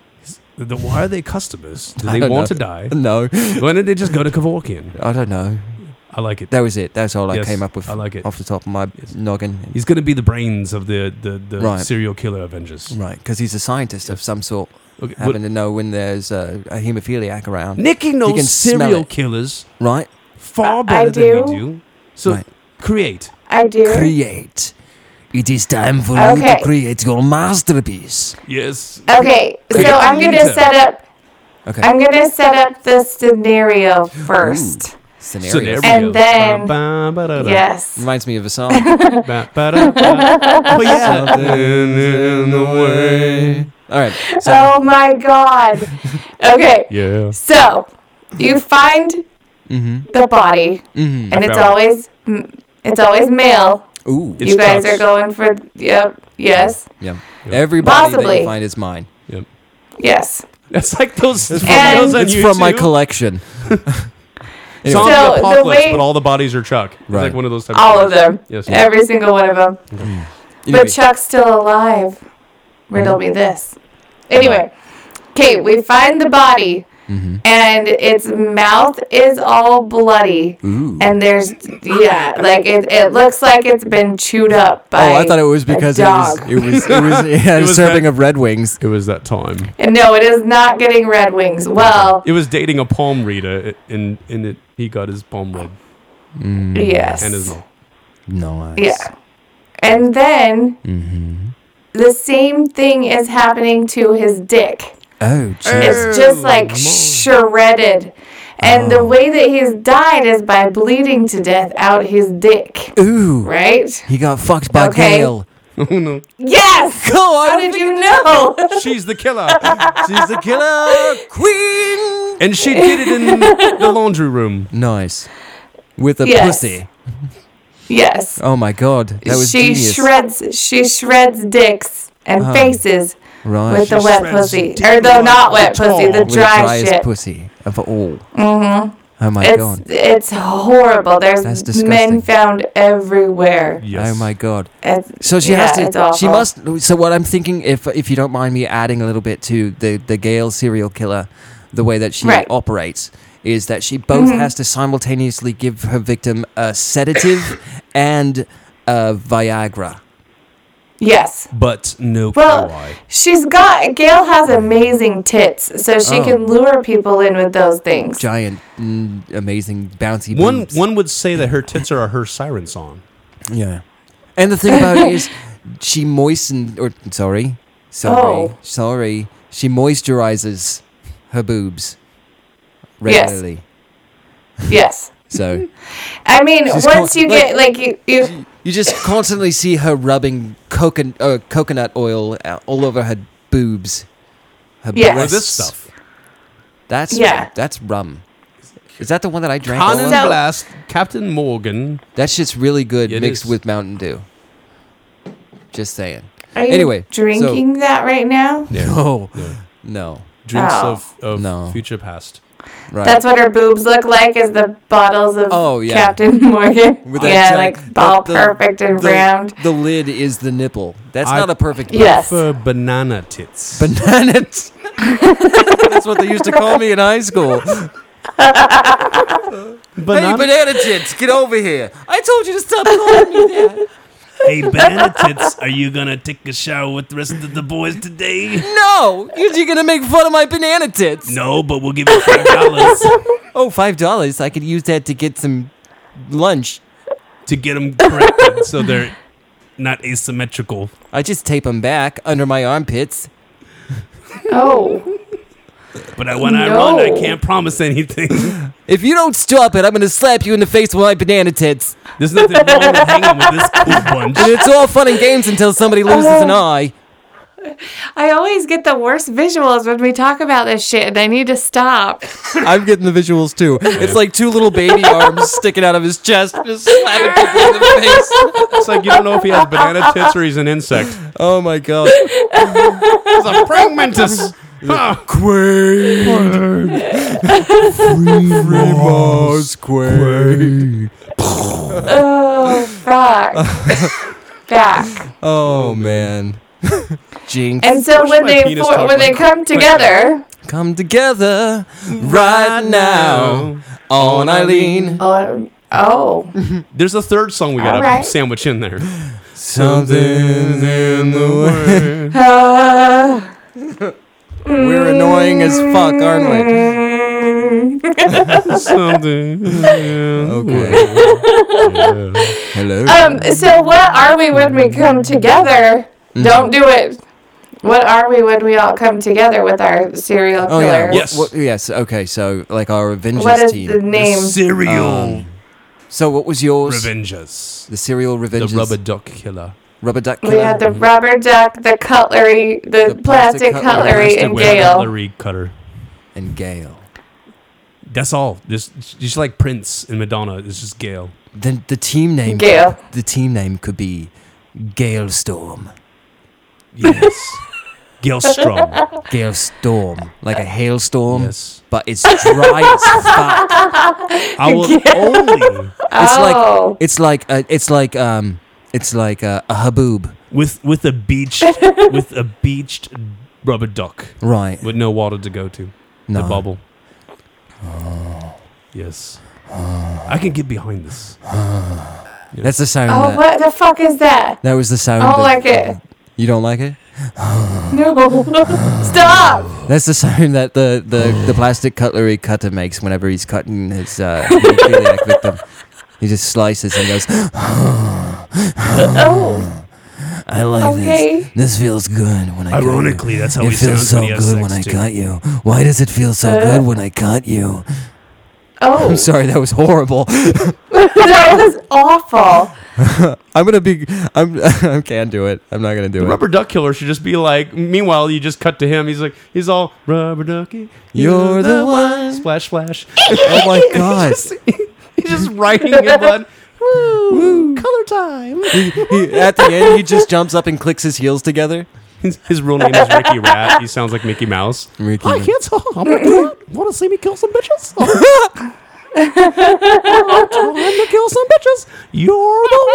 The, why are they customers? Do I they don't want know. to die? No, Why don't they just go to Kevorkian? I don't know. I like it. That was it. That's all I Yes, came up with I like it. off the top of my Yes. noggin. He's going to be the brains of the, the, the Right. serial killer Avengers. Right, because he's a scientist of some sort, Okay, having but to know when there's a, a hemophiliac around. Nicky can knows smell serial it. killers Right? far I better than we do. do. So Right. create. I do. Create. It is time for you Okay. to create your masterpiece. Yes. Okay, so Okay. I'm gonna Ninja. set up. Okay. I'm gonna set up the scenario first. Scenario. Scenario. And then- Ba, ba, da, da. Yes. Reminds me of a song. Ba, ba, da, ba. Oh, yeah. Something in the way. All right. So, Oh my God. Okay, Yeah. so you find mm-hmm, the body, mm-hmm. and it's found it. always mm, it's always male. Ooh. It's you guys Chuck's. are going for yep, yes, Yeah. Yep. Every body that Possibly. you find is mine. Yep. yes. That's like those And- videos on It's from my YouTube. collection. Anyway. Zombie So, the apocalypse, way- but all the bodies are Chuck. It's Right. like one of those types All of of them, Yes. every single one of them. Anyway. But Chuck's still alive. Riddle me this. Anyway, okay, we find the body, Mhm. and its mouth is all bloody, Ooh. and there's yeah, like it, it looks like it's been chewed up by. Oh, I thought it was a because it was, dog. it was it was it had It a was serving that- of Red Wings. It was that time. And no, it is not getting red wings. Well, It was dating a palm reader, and and it he got his palm read Mm, yes, and his mouth. Nice. yeah, and then Mm-hmm. the same thing is happening to his dick. Oh, jeez. It's just like Oh, shredded. And the Oh. way that he's died is by bleeding to death out his dick. Ooh. Right? He got fucked by Okay. Gail. Oh no, Yes! Go on. How did you know? she's the killer, She's the killer queen. and she did it in the laundry room. Nice. With a Yes. pussy. Yes. Oh my god. That was she genius. shreds she shreds dicks and Uh-huh. faces right. with the She wet shreds pussy. dick Or the like not the wet pussy, tar the With the dry driest shit. pussy of all. Mm-hmm. Oh my It's god. it's horrible. That's There's disgusting. men found everywhere. Yes. Oh my god. It's, So she yeah, has it's to. awful. She must. So what I'm thinking, if if you don't mind me adding a little bit to the the Gale serial killer, the way that she Right. operates is that she both Mm-hmm. has to simultaneously give her victim a sedative and a Viagra. Yes. But no Well, Kauai. she's got Gail has amazing tits, so she Oh. can lure people in with those things. Giant, mm, amazing, bouncy. One boobs. one would say that her tits are her siren song. Yeah. And the thing about it is, she moistens, or sorry, sorry, Oh. sorry, she moisturizes her boobs Yes. regularly. Yes. So I mean, She's once con- you like- get like you, you you just constantly see her rubbing coconut uh, coconut oil uh, all over her boobs. Her Yes. Or breasts. this stuff. That's Yeah. That's rum. Is that the one that I drank? all Cannon of? So- Blast, Captain Morgan. That shit's really good It mixed is. with Mountain Dew. Just saying. are you Anyway, drinking that right now? Yeah. No, Yeah. no. Drinks Oh. of, of No. future past. Right. That's what her boobs look like, is the bottles of Oh, yeah. Captain Morgan. With that Yeah, giant- like all the- perfect and the, round. The lid is the nipple. That's I- not a perfect. Yes. For banana tits. Bananas. That's what they used to call me in high school. Hey, banana tits, get over here. I told you to stop calling me that. Hey, banana tits, are you gonna take a shower with the rest of the boys today? No, you're, you're gonna make fun of my banana tits. No, but we'll give you five dollars Oh, five dollars. I could use that to get some lunch. to get them corrected so they're not asymmetrical. I just tape them back under my armpits. Oh. But I, when I No. run, I can't promise anything. If you don't stop it, I'm gonna slap you in the face with my banana tits. There's nothing wrong with hanging with this cool bunch. And it's all fun and games until somebody loses an eye. I always get the worst visuals when we talk about this shit, and I need to stop. I'm getting the visuals too. It's like two little baby arms sticking out of his chest, just slapping people in the face. It's like you don't know if he has banana tits or he's an insect. Oh my god. It's a praying mantis. Huh. Quaid. Free Mars Quaid. Oh, fuck. Back. Oh man. Jinx. And so Push when my they penis for, talk when they like- come together, Come together right now on Eileen. oh, oh, There's a third song we gotta All right. sandwich in there. Something's in the way. uh, We're annoying as fuck, aren't we? Something. Okay. Hello. um. So what are we when we come together? Mm-hmm. Don't do it. What are we when we all come together with our serial Oh killer? yeah. What- Yes. what- yes. Okay. So like our Avengers What is team. the name? Cereal Um, So what was yours? Revengers. The serial The Revengers. rubber duck killer. Rubber duck We killer. had the rubber duck, the cutlery, the, The plastic, plastic cutlery, cutlery, and With a Gale. cutlery cutter. and Gale. That's all. Just, just like Prince and Madonna. It's just Gale. The the team name. Gale. The team name could be Gale Storm. Yes. Gale Strong. Gale Storm, like a hailstorm, Yes. but it's dry as fuck. I will only It's Oh. like it's like a, it's like um it's like a, a haboob, with with a beached with a beached rubber duck right? with no water to go to. No. The bubble. Yes. I can get behind this. That's the sound. Oh, that, what the fuck is that? that was the sound. I don't of- like it. You don't like it? No. Stop. That's the sound that the, the, the plastic cutlery cutter makes whenever he's cutting his uh, hemophiliac victim. He just slices and goes, Oh. I like Okay. this. This feels good when I cut you. Ironically, that's how It he feels sounds so when he has good sex when I too. cut you. Why does it feel so Uh. good when I cut you? Oh. I'm sorry, that was horrible. That was awful. I'm gonna be. I'm. I can't do it. I'm not gonna do The it. rubber duck killer should just be like. Meanwhile, you just cut to him. He's like, he's all rubber ducky. You're the one. Splash, splash. Oh my god. He's just writing in blood. Woo, color time. he, he, at the end, he just jumps up and clicks his heels together. His, his real name is Ricky Rat. He sounds like Mickey Mouse. Ricky. I can't talk. I'm like, want to see me kill some bitches? Time to kill some bitches. You're the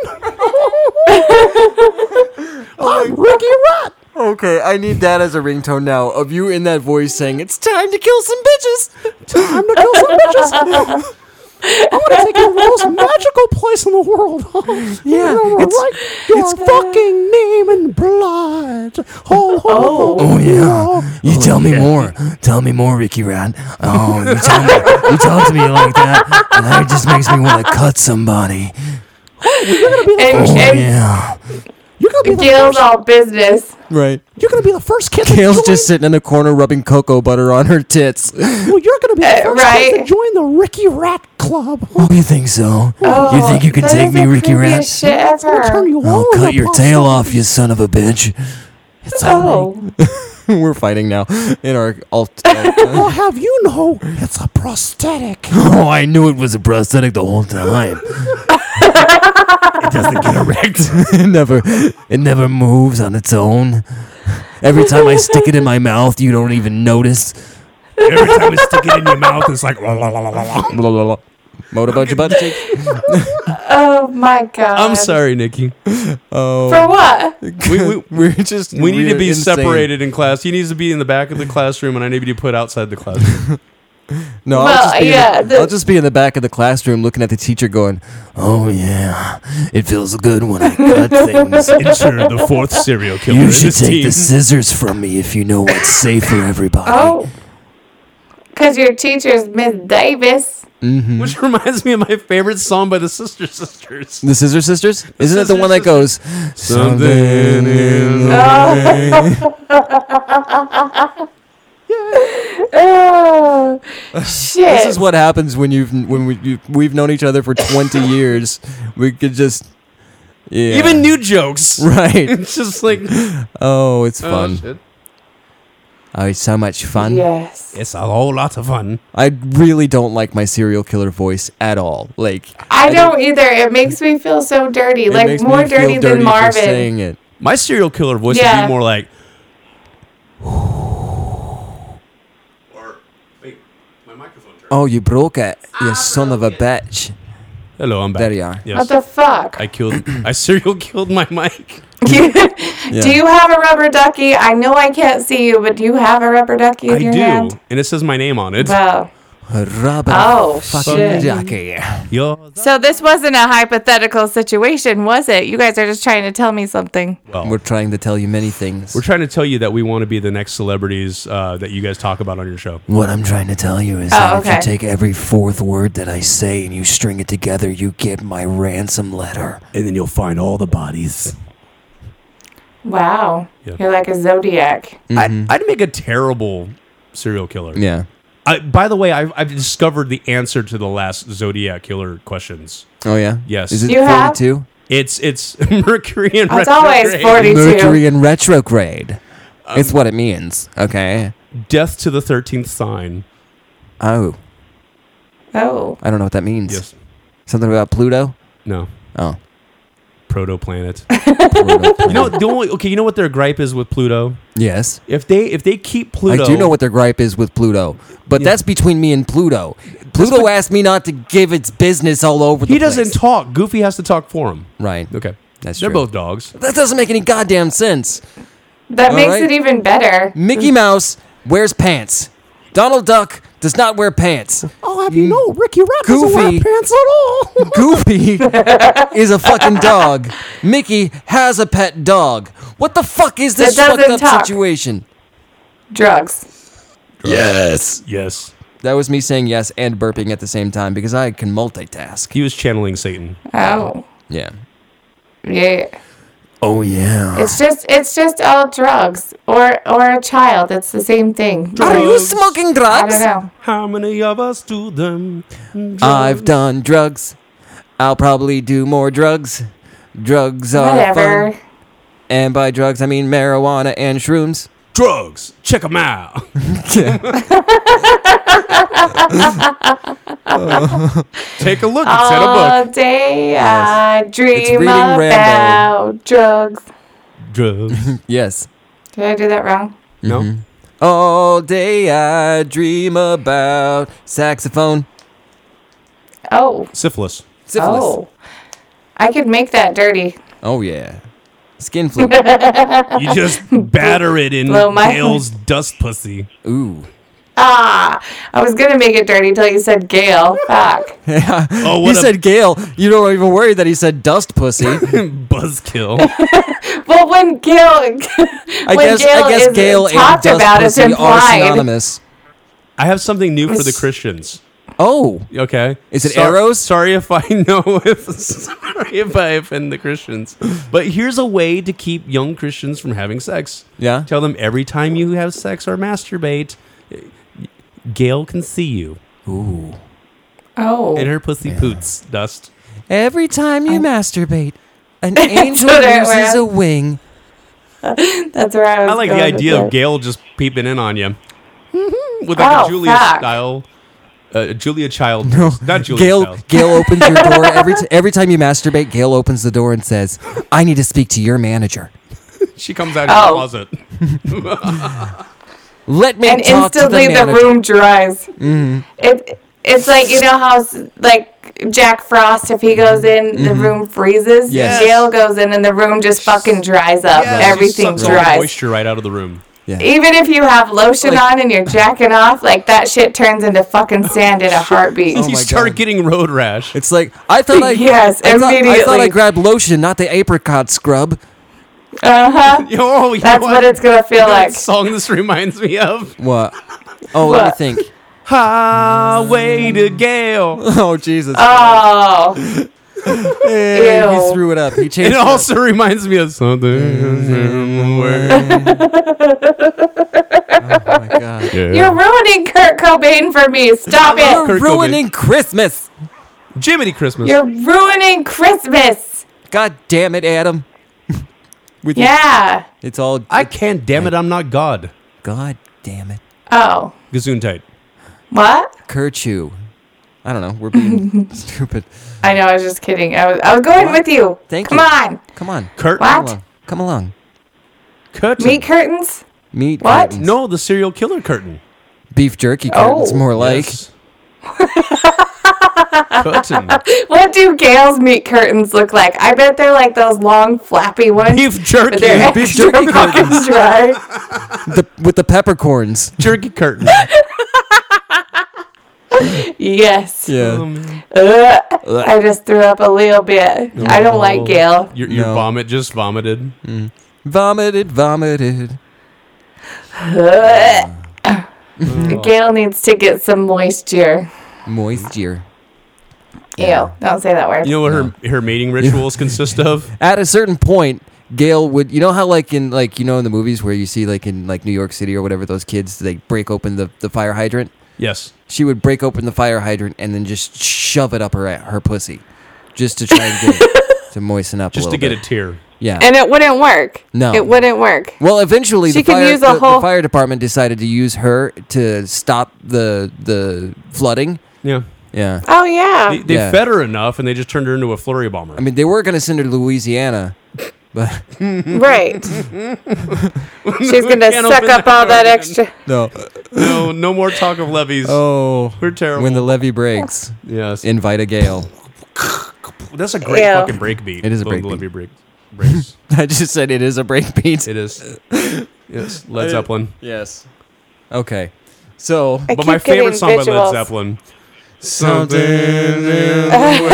one. I'm Ricky Rat. Okay, I need that as a ringtone now of you in that voice saying, "It's time to kill some bitches." Time to kill some bitches. I want to take you to the most magical place in the world. Yeah, it's, it's- write your fucking name in blood. Oh, oh, Oh yeah, you tell me more. Tell me more, Ricky Rat. Oh, you tell me. You talk to me like that, and that just makes me want to cut somebody. And, Oh and yeah. You're gonna be the Gail's first. all business. Right. You're gonna be the first kid. to Kale's join- just sitting in the corner rubbing cocoa butter on her tits. Well, you're gonna be the Uh, first kid to right. join the Ricky Rat Club. Oh, you think so? Oh, you think you can that take is me, the Ricky Rat? creepiest shit I'll turn ever. you I'll all cut into your puzzle. tail off, you son of a bitch. It's all Oh, We're fighting now in our alt. I'll have you know it's a prosthetic. Oh, I knew it was a prosthetic the whole time. It doesn't get erect. it never, it never moves on its own. Every time I stick it in my mouth, you don't even notice. Every time you stick it in your mouth, it's like la la la la la. Blah, blah, blah. Motor bunch of butt cheek. oh my God. I'm sorry, Nikki. Oh, For what? We, we, we're just. we need to we're be insane. separated in class. He needs to be in the back of the classroom, and I need to be put outside the classroom. No, Well, I'll, just be yeah, in the, the- I'll just be in the back of the classroom looking at the teacher going, "Oh yeah, it feels good when I cut things." Enter the fourth serial killer. You in should this take team. the scissors from me if you know what's safe for everybody. Oh, because your teacher's Miss Davis. Mm-hmm. Which reminds me of my favorite song by the Sister Sisters. The Scissor Sisters? Isn't it the Scissor one that goes, Something in the Oh, shit. This is what happens when you've when we you, we've known each other for twenty years. We could just yeah. Even new jokes. right. It's just like Oh, it's oh, fun. shit. Oh, it's so much fun. Yes. It's a whole lot of fun. I really don't like my serial killer voice at all. Like I don't either. It makes me feel so dirty. it Like makes more me feel dirty, dirty than for Marvin. saying it. My serial killer voice would Yeah. be more like. Or wait, my microphone turned. Oh, you broke it, you son of a bitch. Hello, I'm back. There you are. Yes. What the fuck? I killed. I serial killed my mic. Yeah. Do you have a rubber ducky? I know I can't see you, but do you have a rubber ducky in I your do, hand? and it says my name on it. Wow. Rubber Oh, fucking shit. ducky. You're So this wasn't a hypothetical situation, was it? You guys are just trying to tell me something. well, We're trying to tell you many things. We're trying to tell you that we want to be the next celebrities uh, that you guys talk about on your show. What I'm trying to tell you is Oh, that if okay. you take every fourth word that I say and you string it together, you get my ransom letter. And then you'll find all the bodies. Wow. Yeah. You're like a zodiac. I'd, I'd make a terrible serial killer. Yeah. I, by the way, I've, I've discovered the answer to the last Zodiac killer questions. Oh yeah. Yes. Is it You have- forty-two? It's it's Mercury and It's always retrograde. forty-two. Mercury in retrograde. it's what it means. Okay. Death to the thirteenth sign. Oh, Oh. I don't know what that means. Yes. Something about Pluto. No. Oh. Protoplanet. Pluto. You know the only okay. You know what their gripe is with Pluto? Yes. If they if they keep Pluto, I do know what their gripe is with Pluto, but Yeah. that's between me and Pluto. Pluto asked me not to give its business all over the he place. doesn't talk. Goofy has to talk for him. Right. Okay. That's They're true. both dogs. That doesn't make any goddamn sense. That All makes right. it even better. Mickey Mouse wears pants. Donald Duck does not wear pants. I'll have you know, Ricky Rat doesn't wear Goofy. pants at all. Goofy is a fucking dog. Mickey has a pet dog. What the fuck is this That fucked doesn't up talk. situation? Drugs. Yes. Yes. That was me saying yes and burping at the same time because I can multitask. He was channeling Satan. Oh. Yeah. Yeah. Oh yeah. It's just it's just all drugs. Or or a child. It's the same thing. Are you smoking I drugs? don't know. How many of us do them? I've done drugs. I'll probably do more drugs. Drugs are Whatever. fun. And by drugs, I mean marijuana and shrooms. Drugs. Check them out. Take a look. It's in a All book. day I dream reading about Rambo. drugs. Drugs. Yes. Did I do that wrong? No. All day I dream about saxophone. Oh. Syphilis. Syphilis. Oh. I could make that dirty. Oh yeah. Skin flip. You just batter it in Blow my- Gail's dust pussy. Ooh. Ah, I was gonna make it dirty until you said Gail. Fuck. Oh, He what a said Gail. You don't even worry that he said dust pussy. buzzkill. Well, when Gail, I when guess Gail I guess is Gail and talked dust about, it's pussy are implied. synonymous. I have something new for the Christians. Oh. Okay. Is it Sor- arrows? Sorry if I know if sorry if I offend the Christians. But here's a way to keep young Christians from having sex. Yeah. Tell them every time you have sex or masturbate, Gail can see you. Ooh. Oh. And her pussy poots dust. Every time you masturbate, an angel what it loses was. a wing. That's where I was I like going the with idea of it. Gail just peeping in on you. With like Oh, a Julia fuck. style. Uh, Julia Child. Not Julia Gail Child. Gail opens your door every t- every time you masturbate. Gail opens the door and says, "I need to speak to your manager. She comes out Oh. of the closet. Let me And talk to the instantly the, manager." room dries. It, it's like, you know how, s- like, Jack Frost, if he goes in, the room freezes? Yes. Gail goes in and the room just fucking dries up. Yeah, she Everything sucks all the dries. moisture right out of the room. Even if you have lotion Like- on and you're jacking off, like, that shit turns into fucking sand in a heartbeat. Oh you my start God. getting road rash. It's like I thought I Yes, I thought, I thought I immediately. grabbed lotion, not the apricot scrub. Uh-huh. Oh, you That's know what it's gonna You feel know like. what song this reminds me of? What? Oh, let me What? think. Highway to Gail. Oh Jesus! Oh. Hey, ew. he threw it up. He changed. It it up. also reminds me of something. Oh my God! You're ruining Kurt Cobain for me. Stop You're it. Kurt Cobain. ruining Christmas. Jiminy Christmas. You're ruining Christmas. God damn it, Adam. With your- Yeah. it's all. I can't, damn it, I'm not God. God damn it, Oh. Gesundheit. What? Kerchu. I don't know. We're being stupid. I know, I was just kidding. I was I was going What? with you. Thank Come you. on. Come on. Kurt. What? Come along. Come along. Curtain. Meat curtains? Meat What? curtains. No, the serial killer curtain. Beef jerky curtains. Oh. More like. Yes. Curtain. What do Gail's meat curtains look like? I bet they're like those long flappy ones. Beef jerky. but they're beef extra jerky fucking curtains. dry. The, with the peppercorns. Jerky curtain. Yes. Yeah. Um, Ugh. Ugh. I just threw up a little bit. I don't like Gail. Your, your No. vomit just vomited. Vomited, vomited. Ugh. Gail needs to get some moisture. Moisture. Ew. Don't say that word. You know what her her mating rituals consist of? At a certain point, Gail would, you know how like in like you know in the movies where you see like in like New York City or whatever, those kids they break open the, the fire hydrant. Yes. She would break open the fire hydrant and then just shove it up her her pussy, just to try and get it to moisten up. Just a to little get bit. a tear. Yeah. And it wouldn't work. No. It wouldn't work. Well, eventually She the could fire, use a the, whole- the fire department decided to use her to stop the the flooding. Yeah. Yeah. Oh, yeah. They, they Yeah. fed her enough and they just turned her into a flurry bomber. I mean, they were going to send her to Louisiana, but Right. She's going to Can't suck open up that all that door. extra. no. no, no more talk of levies. Oh, We're terrible. when the levee breaks, yes. invite a Gale. That's a great Ew. fucking break beat. It is a The- break the beat. levy break. Breaks. I just said it is a breakbeat. It is. Yes. Led Zeppelin. Yes. Okay. So, I But my keep getting favorite song by Led visuals. Zeppelin. something in the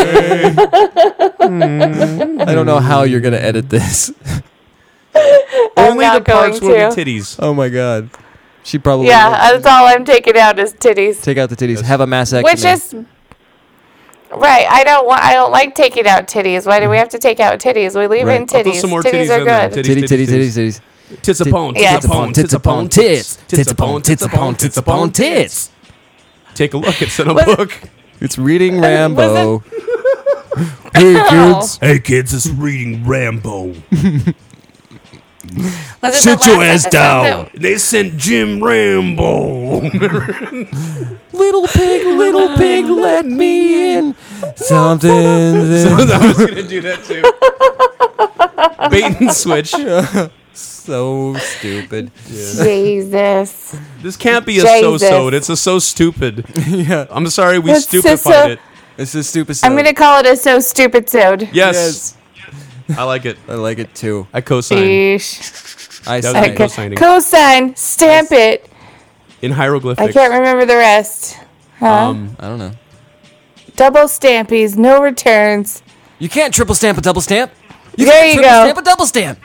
way. I don't know how you're gonna edit this. I'm Only not the parts going where to. the titties. Oh my god. She probably Yeah, will. that's all I'm taking out is titties. Take out the titties. Have a mastectomy. Which is right. I don't want. I don't like taking out titties. Why do we have to take out titties? We leave Right. in I'll put titties. some more titties, titties are in there. good. titty, titty, titty, titties. Tits upon, Yeah. tits upon, tits upon tits, tits upon, tits upon, tits upon tits. Take a look. It's in a Was it- book. It's reading Rambo. Was Hey kids, Hey kids, it's reading Rambo. Was it Sit the your last ass episode down. that- They sent Jim Rambo. little pig, little pig, let me in. Something. I was gonna do that too. Bait and switch. So stupid. Jesus. This can't be a Jesus. so-so. It's a so stupid. Yeah. I'm sorry we That's stupefied so- it. It's a stupid. I'm going to call it a so stupid sode. Yes. I like it. I like it too. I co-sign. Eesh. I That was sign. my co-signing. Cosign, stamp it. In hieroglyphics. I can't remember the rest. Huh? Um, I don't know. Double stampies, no returns. You can't triple stamp a double stamp. You There can't you triple go. stamp a double stamp.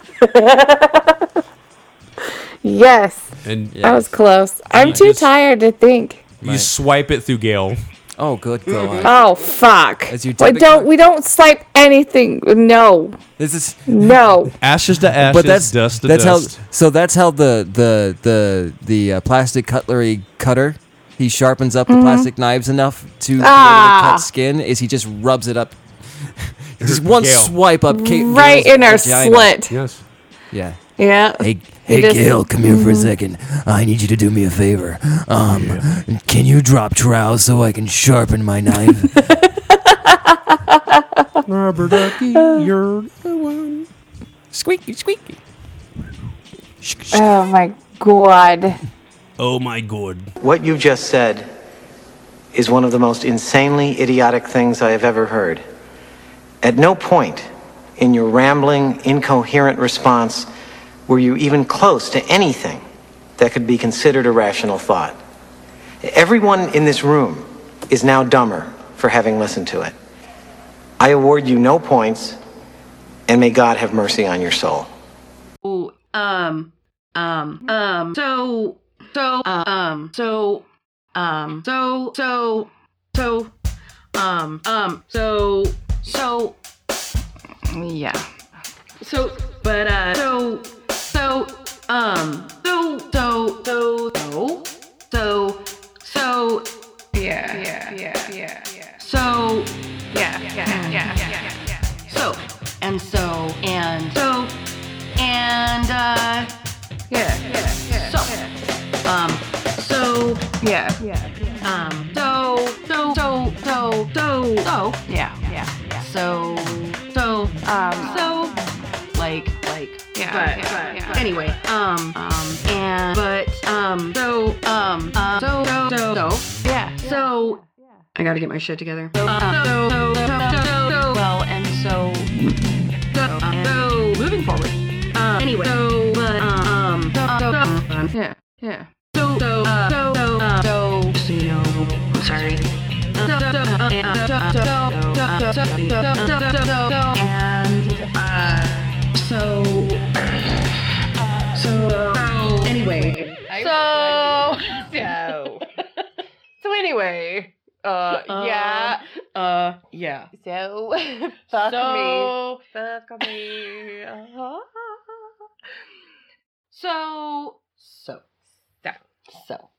Yes, and that was close. I'm too just- tired to think. you swipe it through Gale. Oh, good God. Oh fuck! As your We debit don't card? we don't swipe anything. No, This is. no. Ashes to ashes, But that's dust to that's dust. how. So that's how the the the the uh, plastic cutlery cutter. He sharpens up the plastic knives enough to be able to Ah. cut skin. Is he just rubs it up? Just one Gale. swipe up. Kate Right Gale's in her vagina. slit. Yes. Yeah. Yeah. Hey, hey, just- Gail, come here for a second. I need you to do me a favor. Um, can you drop trowel so I can sharpen my knife? Rubber ducky, you're the one. Squeaky, squeaky. Oh my god. Oh my god. What you just said is one of the most insanely idiotic things I have ever heard. At no point in your rambling, incoherent response were you even close to anything that could be considered a rational thought. Everyone in this room is now dumber for having listened to it. I award you no points, and may God have mercy on your soul. Ooh, um, um, um, so, so, um, so, um, so, so, so, um, um, so, so, Yeah. so, but, uh, so, so, um, so, so, so, so, so, so, Yeah. Yeah. Yeah. Yeah. Yeah. so, Yeah. Yeah. Yeah. Yeah. Yeah. Yeah. so, and so, and so, and, uh, Yeah. Yeah. Yeah. so, um, so, Yeah. Yeah. um, so, so, so, so, so, so, Yeah. Yeah. Yeah. so, so, Um. so, like, like, Yeah, but, yeah, but, yeah. but anyway, um, um, and, but, um, so, um, uh, so, so, so, so, Yeah. so, I gotta get my shit together. So, um, so, so, so, so, so, well, and so, so, um, so, moving forward. Um, anyway, so, but, um, so, so, um, Yeah. Yeah. so, so, uh, so, so, uh, so, so, you know, I'm sorry. Uh, so, so, uh, and, uh, so, so, so, so, so, so, so, so, so, and, uh, so, so, so, anyway, So. So. So anyway. Uh. Yeah. uh, yeah. So. Fuck me. So, Fuck me. Uh-huh. so, so, So. so.